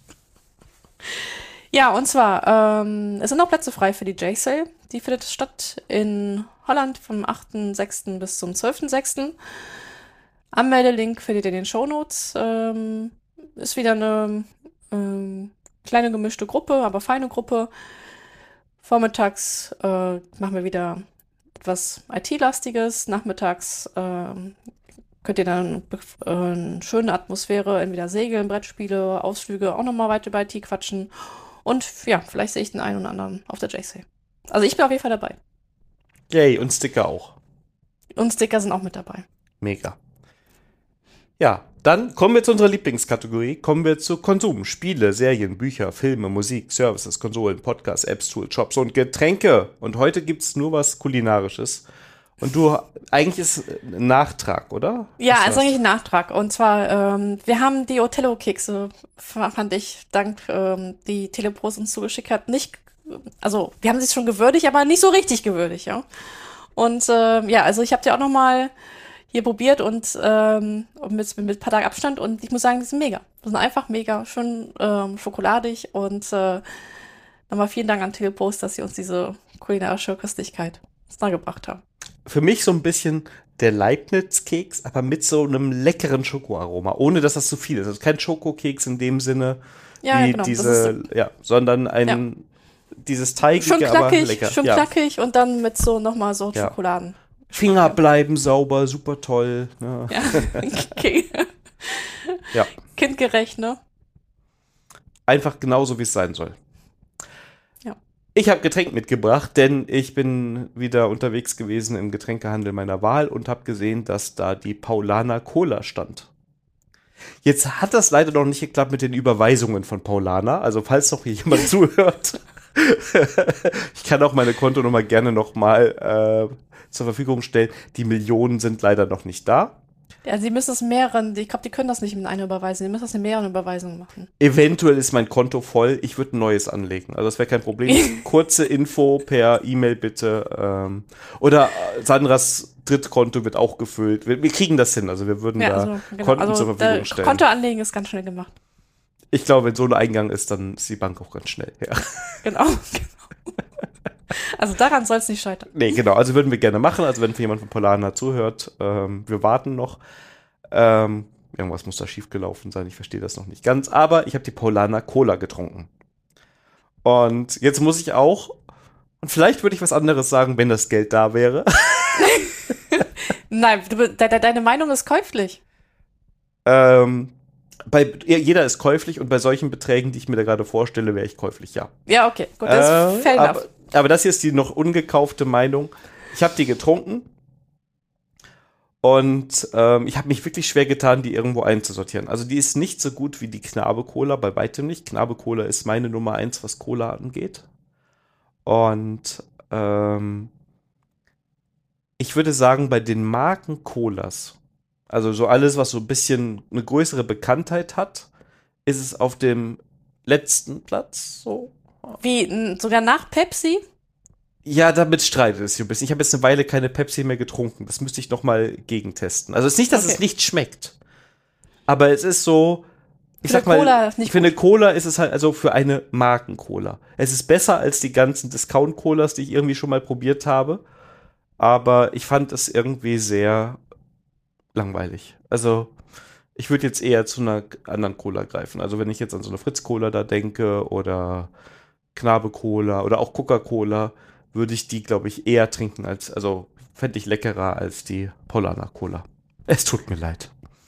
Ja, und zwar, ähm, es sind noch Plätze frei für die J-Sale. Die findet statt in Holland vom achten sechsten bis zum zwölften sechsten Anmeldelink findet ihr in den Shownotes. Ähm, ist wieder eine ähm, kleine gemischte Gruppe, aber feine Gruppe. Vormittags äh, machen wir wieder etwas I T-lastiges. Nachmittags ähm, könnt ihr dann äh, eine schöne Atmosphäre, entweder Segeln, Brettspiele, Ausflüge, auch nochmal weiter über I T quatschen. Und ja, vielleicht sehe ich den einen oder anderen auf der J-Sale. Also ich bin auf jeden Fall dabei. Yay, und Sticker auch. Und Sticker sind auch mit dabei. Mega. Ja, dann kommen wir zu unserer Lieblingskategorie. Kommen wir zu Konsum, Spiele, Serien, Bücher, Filme, Musik, Services, Konsolen, Podcasts, Apps, Tools, Shops und Getränke. Und heute gibt es nur was Kulinarisches. Und du, eigentlich ist ein Nachtrag, oder? Ja, ist also eigentlich ein Nachtrag. Und zwar, ähm, wir haben die Othello-Kekse, fand ich, dank ähm, die Telepost uns zugeschickt hat, nicht, also wir haben sie schon gewürdigt, aber nicht so richtig gewürdigt, ja. Und ähm, ja, also ich habe die auch noch mal hier probiert und ähm, mit, mit ein paar Tagen Abstand und ich muss sagen, die sind mega. Die sind einfach mega, schön ähm, schokoladig und äh, nochmal vielen Dank an Telepost, dass sie uns diese kulinarische Köstlichkeit nahegebracht haben. Für mich so ein bisschen der Leibniz-Keks, aber mit so einem leckeren Schokoaroma, ohne dass das zu viel ist. Also kein Schokokeks in dem Sinne, ja, wie genau, diese, ja, sondern ein, ja. dieses teigige, schön knackig, aber lecker. Schön ja. knackig und dann mit so nochmal so ja. Schokoladen. Finger bleiben sauber, super toll. Ne? Ja, okay. ja. Kindgerecht, ne? Einfach genauso, wie es sein soll. Ja. Ich habe Getränk mitgebracht, denn ich bin wieder unterwegs gewesen im Getränkehandel meiner Wahl und habe gesehen, dass da die Paulaner Cola stand. Jetzt hat das leider noch nicht geklappt mit den Überweisungen von Paulaner. Also falls noch hier jemand zuhört, ich kann auch meine Kontonummer gerne noch mal äh, zur Verfügung stellen. Die Millionen sind leider noch nicht da. Ja, sie müssen es mehreren, ich glaube, die können das nicht in einer Überweisung, die müssen das in mehreren Überweisungen machen. Eventuell ist mein Konto voll, ich würde ein neues anlegen. Also das wäre kein Problem. Kurze Info per E-Mail bitte. Ähm, oder Sandras Drittkonto wird auch gefüllt. Wir, wir kriegen das hin, also wir würden ja, da also, genau. Konten also, zur Verfügung äh, stellen. Konto anlegen ist ganz schnell gemacht. Ich glaube, wenn so ein Eingang ist, dann ist die Bank auch ganz schnell. Ja. Genau, genau. Also daran soll es nicht scheitern. Nee, genau. Also würden wir gerne machen. Also wenn jemand von Paulaner zuhört, ähm, wir warten noch. Ähm, irgendwas muss da schiefgelaufen sein. Ich verstehe das noch nicht ganz. Aber ich habe die Paulaner Cola getrunken. Und jetzt muss ich auch, und vielleicht würde ich was anderes sagen, wenn das Geld da wäre. Nein, du, de, de, deine Meinung ist käuflich. ähm, bei, jeder ist käuflich und bei solchen Beträgen, die ich mir da gerade vorstelle, wäre ich käuflich, ja. Ja, okay. Gut, das äh, ist fair enough. aber, aber das hier ist die noch ungekaufte Meinung. Ich habe die getrunken und ähm, ich habe mich wirklich schwer getan, die irgendwo einzusortieren. Also die ist nicht so gut wie die Knabe Cola, bei weitem nicht. Knabe Cola ist meine Nummer eins, was Cola angeht. Und ähm, ich würde sagen, bei den Marken Colas, also so alles, was so ein bisschen eine größere Bekanntheit hat, ist es auf dem letzten Platz so. Wie, n- sogar nach Pepsi? Ja, damit streitet es sich ein bisschen. Ich habe jetzt eine Weile keine Pepsi mehr getrunken. Das müsste ich noch mal gegentesten. Also es ist nicht, dass Okay. es nicht schmeckt. Aber es ist so, ich Für sag eine mal, Cola ist nicht für eine Cola ist es halt, also für eine Marken-Cola. Es ist besser als die ganzen Discount-Colas, die ich irgendwie schon mal probiert habe. Aber ich fand es irgendwie sehr langweilig. Also ich würde jetzt eher zu einer anderen Cola greifen. Also wenn ich jetzt an so eine Fritz-Cola da denke oder Knabe-Cola oder auch Coca-Cola, würde ich die, glaube ich, eher trinken als, also fände ich leckerer als die Paulaner Cola. Es tut mir leid.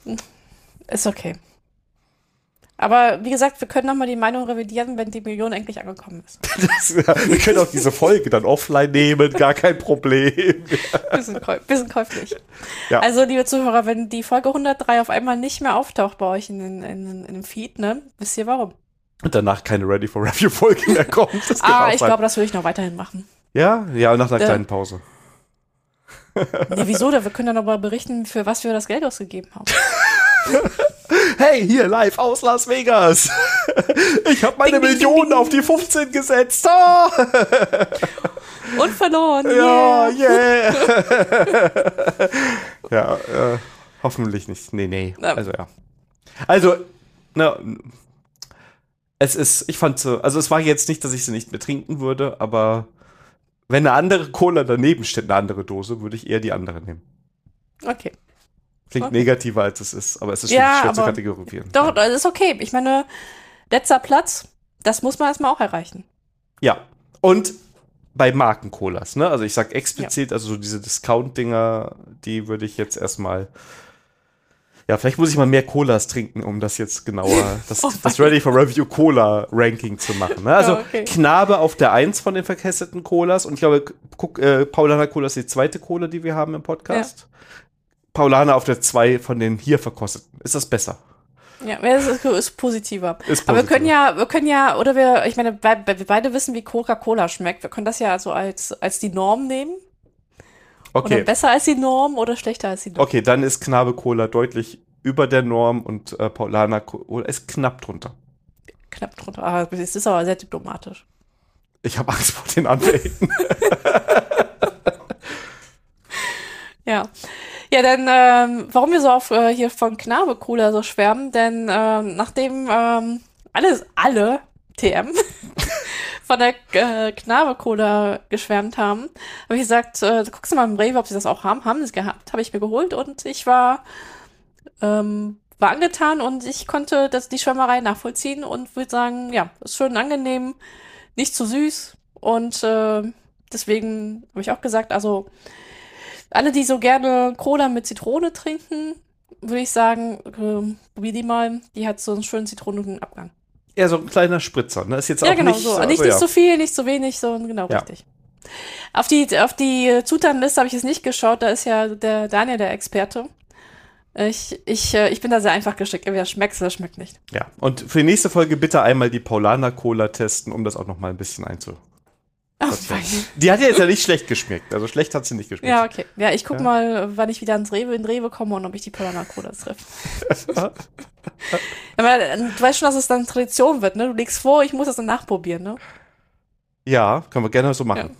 Ist okay. Aber wie gesagt, wir können nochmal die Meinung revidieren, wenn die Million endlich angekommen ist. Das, ja, wir können auch diese Folge dann offline nehmen, gar kein Problem. Bisschen, käu- bisschen käuflich. Ja. Also, liebe Zuhörer, wenn die Folge hundertdrei auf einmal nicht mehr auftaucht bei euch in, in, in, in dem Feed, ne, wisst ihr warum? Und danach keine Ready for Review-Folge mehr kommt. Das kann Ah, auch ich sein. glaube, das würde ich noch weiterhin machen. Ja, ja, nach einer Da- kleinen Pause. Nee, wieso? Da wir können dann aber berichten, für was wir das Geld ausgegeben haben. Hey, hier live aus Las Vegas. Ich habe meine Ding, ding, Millionen ding, ding. auf die fünfzehn gesetzt. Ah! Und verloren. Ja, Yeah. yeah. Ja, äh, hoffentlich nicht. Nee, nee. Ja. Also, ja. Also, na, es ist, ich fand so, also es war jetzt nicht, dass ich sie nicht mehr trinken würde, aber wenn eine andere Cola daneben steht, eine andere Dose, würde ich eher die andere nehmen. Okay. Klingt Okay. negativer, als es ist, aber es ist Ja, wirklich schwer zu aber- kategorisieren. Doch, das ist okay. Ich meine, letzter Platz, das muss man erstmal auch erreichen. Ja, und bei Marken-Colas, ne? Also ich sag explizit, also so diese Discount-Dinger, die würde ich jetzt erstmal. Ja, vielleicht muss ich mal mehr Colas trinken, um das jetzt genauer, das, Oh das Ready for Review Cola Ranking zu machen. Ne? Also Ja, okay. Knabe auf der eins von den verkästeten Colas und ich glaube, guck, äh, Paulaner Cola ist die zweite Cola, die wir haben im Podcast. Paulaner auf der zwei von den hier verkosteten. Ist das besser? Ja, das ist, ist positiver. Ist Aber wir positiver. können ja, wir können ja, oder wir, ich meine, be- be- wir beide wissen, wie Coca-Cola schmeckt. Wir können das ja so als, als die Norm nehmen. Oder Okay. besser als die Norm oder schlechter als die Norm. Okay, dann ist Knabe Cola deutlich über der Norm und äh, Paulaner Cola ist knapp drunter. Knapp drunter. Ah, das ist aber sehr diplomatisch. Ich habe Angst vor den Anwälten. Ja. Ja, dann, ähm, warum wir so auf äh, hier von Knabe Cola so schwärmen, denn ähm, nachdem ähm, alles, alle T M von der äh, Knabe Cola geschwärmt haben, habe ich gesagt, äh, guckst du mal im Rewe, ob sie das auch haben. Haben sie es gehabt, habe ich mir geholt und ich war, ähm, war angetan und ich konnte das, die Schwärmerei nachvollziehen und würde sagen, ja, ist schön angenehm, nicht zu süß und äh, deswegen habe ich auch gesagt, also alle, die so gerne Cola mit Zitrone trinken, würde ich sagen, ähm, probier die mal. Die hat so einen schönen zitronenigen Abgang. Ja, so ein kleiner Spritzer, ne? Ist jetzt Ja, auch genau nicht so. so. Nicht, also, nicht ja. so viel, nicht so wenig, so genau Ja. richtig. Auf die, auf die Zutatenliste habe ich jetzt nicht geschaut, da ist ja der Daniel der Experte. Ich, ich, äh, ich bin da sehr einfach gestrickt. Entweder schmeckt oder schmeckt nicht. Ja. Und für die nächste Folge bitte einmal die Paulaner Cola testen, um das auch noch mal ein bisschen einzu. Oh, Die hat ja jetzt ja nicht schlecht geschmeckt. Also schlecht hat sie nicht geschmeckt. ja, okay. Ja, ich guck Ja. mal, wann ich wieder ins Rewe, in Rewe komme und ob ich die Paulaner Cola treffe. Aber äh, du weißt schon, dass es dann Tradition wird, ne? Du legst vor, ich muss das dann nachprobieren, ne? Ja, können wir gerne so machen.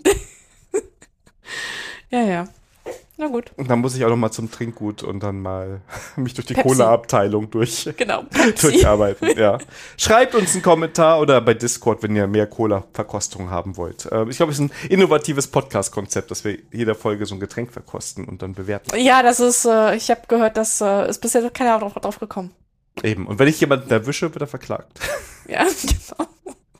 Ja, ja. Na gut, Und dann muss ich auch noch mal zum Trinkgut und dann mal mich durch die Pepsi. Cola-Abteilung durch. genau. Pepsi. durcharbeiten, ja. Schreibt uns einen Kommentar oder bei Discord, wenn ihr mehr Cola-Verkostung haben wollt. Ähm, ich glaube, es ist ein innovatives Podcast-Konzept, dass wir jeder Folge so ein Getränk verkosten und dann bewerten. Ja, das ist, äh, ich habe gehört, dass äh, ist bisher noch keiner drauf, drauf gekommen. Eben. Und wenn ich jemanden erwische, wird er verklagt. Ja, genau.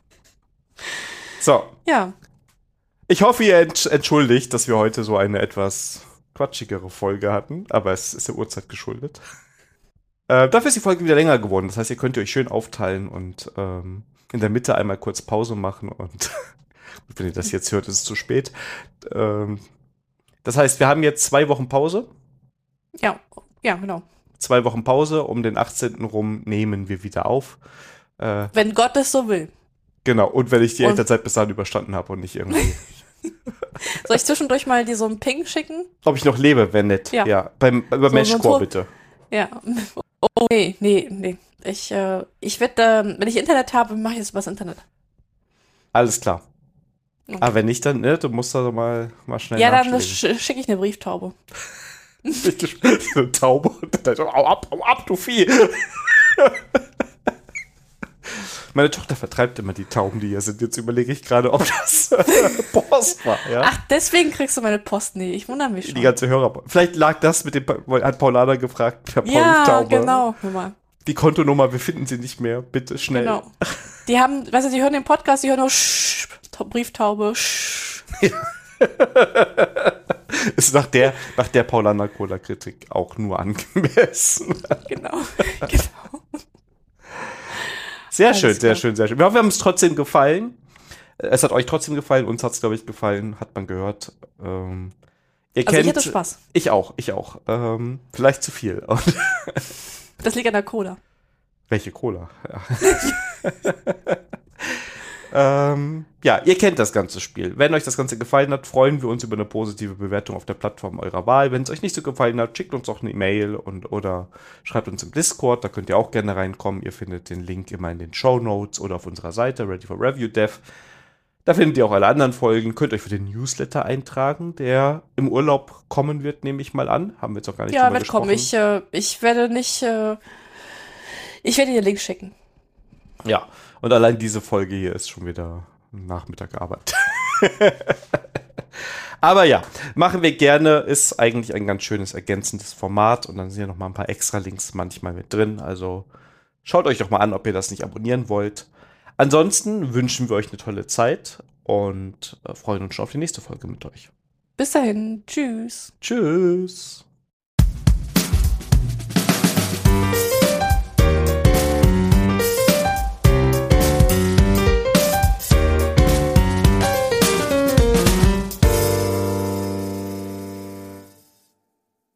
So. Ja, Ich hoffe, ihr entsch- entschuldigt, dass wir heute so eine etwas quatschigere Folge hatten, aber es ist der Uhrzeit geschuldet. Äh, dafür ist die Folge wieder länger geworden. Das heißt, ihr könnt ihr euch schön aufteilen und ähm, in der Mitte einmal kurz Pause machen und gut, wenn ihr das jetzt hört, ist es zu spät. Ähm, das heißt, wir haben jetzt zwei Wochen Pause. ja, ja, genau. Zwei Wochen Pause, um den achtzehnten rum nehmen wir wieder auf. Äh, Wenn Gott es so will. genau, und wenn ich die Und- Elternzeit bis dahin überstanden habe und nicht irgendwie. Soll ich zwischendurch mal dir so einen Ping schicken? Ob ich noch lebe, wenn nicht. Ja. Ja, beim, über So- Meshcore so- bitte. Ja. Oh, nee, nee, nee. Ich, äh, ich werde, ähm, wenn ich Internet habe, mache ich es übers Internet. Alles klar. Okay. Aber wenn nicht, dann, ne, du musst da mal, mal schnell Ja, dann nachschlagen. sch schicke ich eine Brieftaube. So eine Taube und dann so, au ab, au ab, du Vieh. Meine Tochter vertreibt immer die Tauben, die hier sind. Jetzt überlege ich gerade, ob das Post war. Ja? Ach, deswegen kriegst du meine Post. Nee, ich wundere mich schon. Die ganze Hörer. Vielleicht lag das mit dem, Pa- hat Paulaner gefragt, per ja, Brieftaube. genau. Hör mal. Die Kontonummer, wir finden sie nicht mehr. Bitte schnell. Genau. Die haben, weißt du, die hören den Podcast, die hören nur Sch, Brieftaube, Sch. Ist nach der, nach der Paulaner Cola-Kritik auch nur angemessen. Genau, genau. Sehr Alles schön, sehr klar. schön, sehr schön. Wir hoffen, wir haben es trotzdem gefallen. Es hat euch trotzdem gefallen, uns hat es, glaube ich, gefallen, hat man gehört. Ähm, ihr Also ich kennt, hatte Spaß. Ich auch, ich auch. Ähm, vielleicht zu viel. Und Das liegt an der Cola. welche Cola? Ja. ähm, ja, ihr kennt das ganze Spiel. Wenn euch das Ganze gefallen hat, freuen wir uns über eine positive Bewertung auf der Plattform eurer Wahl. Wenn es euch nicht so gefallen hat, schickt uns auch eine E-Mail und oder schreibt uns im Discord. Da könnt ihr auch gerne reinkommen. Ihr findet den Link immer in den Shownotes oder auf unserer Seite Ready for Review Dev. Da findet ihr auch alle anderen Folgen. Könnt euch für den Newsletter eintragen, der im Urlaub kommen wird, nehme ich mal an. Haben wir jetzt noch gar nicht Ja, drüber wird gesprochen. kommen. Ich, äh, ich werde nicht, äh, ich werde dir den Link schicken. Ja, und allein diese Folge hier ist schon wieder Nachmittag Arbeit. Aber ja, machen wir gerne. Ist eigentlich ein ganz schönes ergänzendes Format. Und dann sind ja noch mal ein paar extra Links manchmal mit drin. Also schaut euch doch mal an, ob ihr das nicht abonnieren wollt. Ansonsten wünschen wir euch eine tolle Zeit und äh, freuen uns schon auf die nächste Folge mit euch. Bis dahin. Tschüss. Tschüss.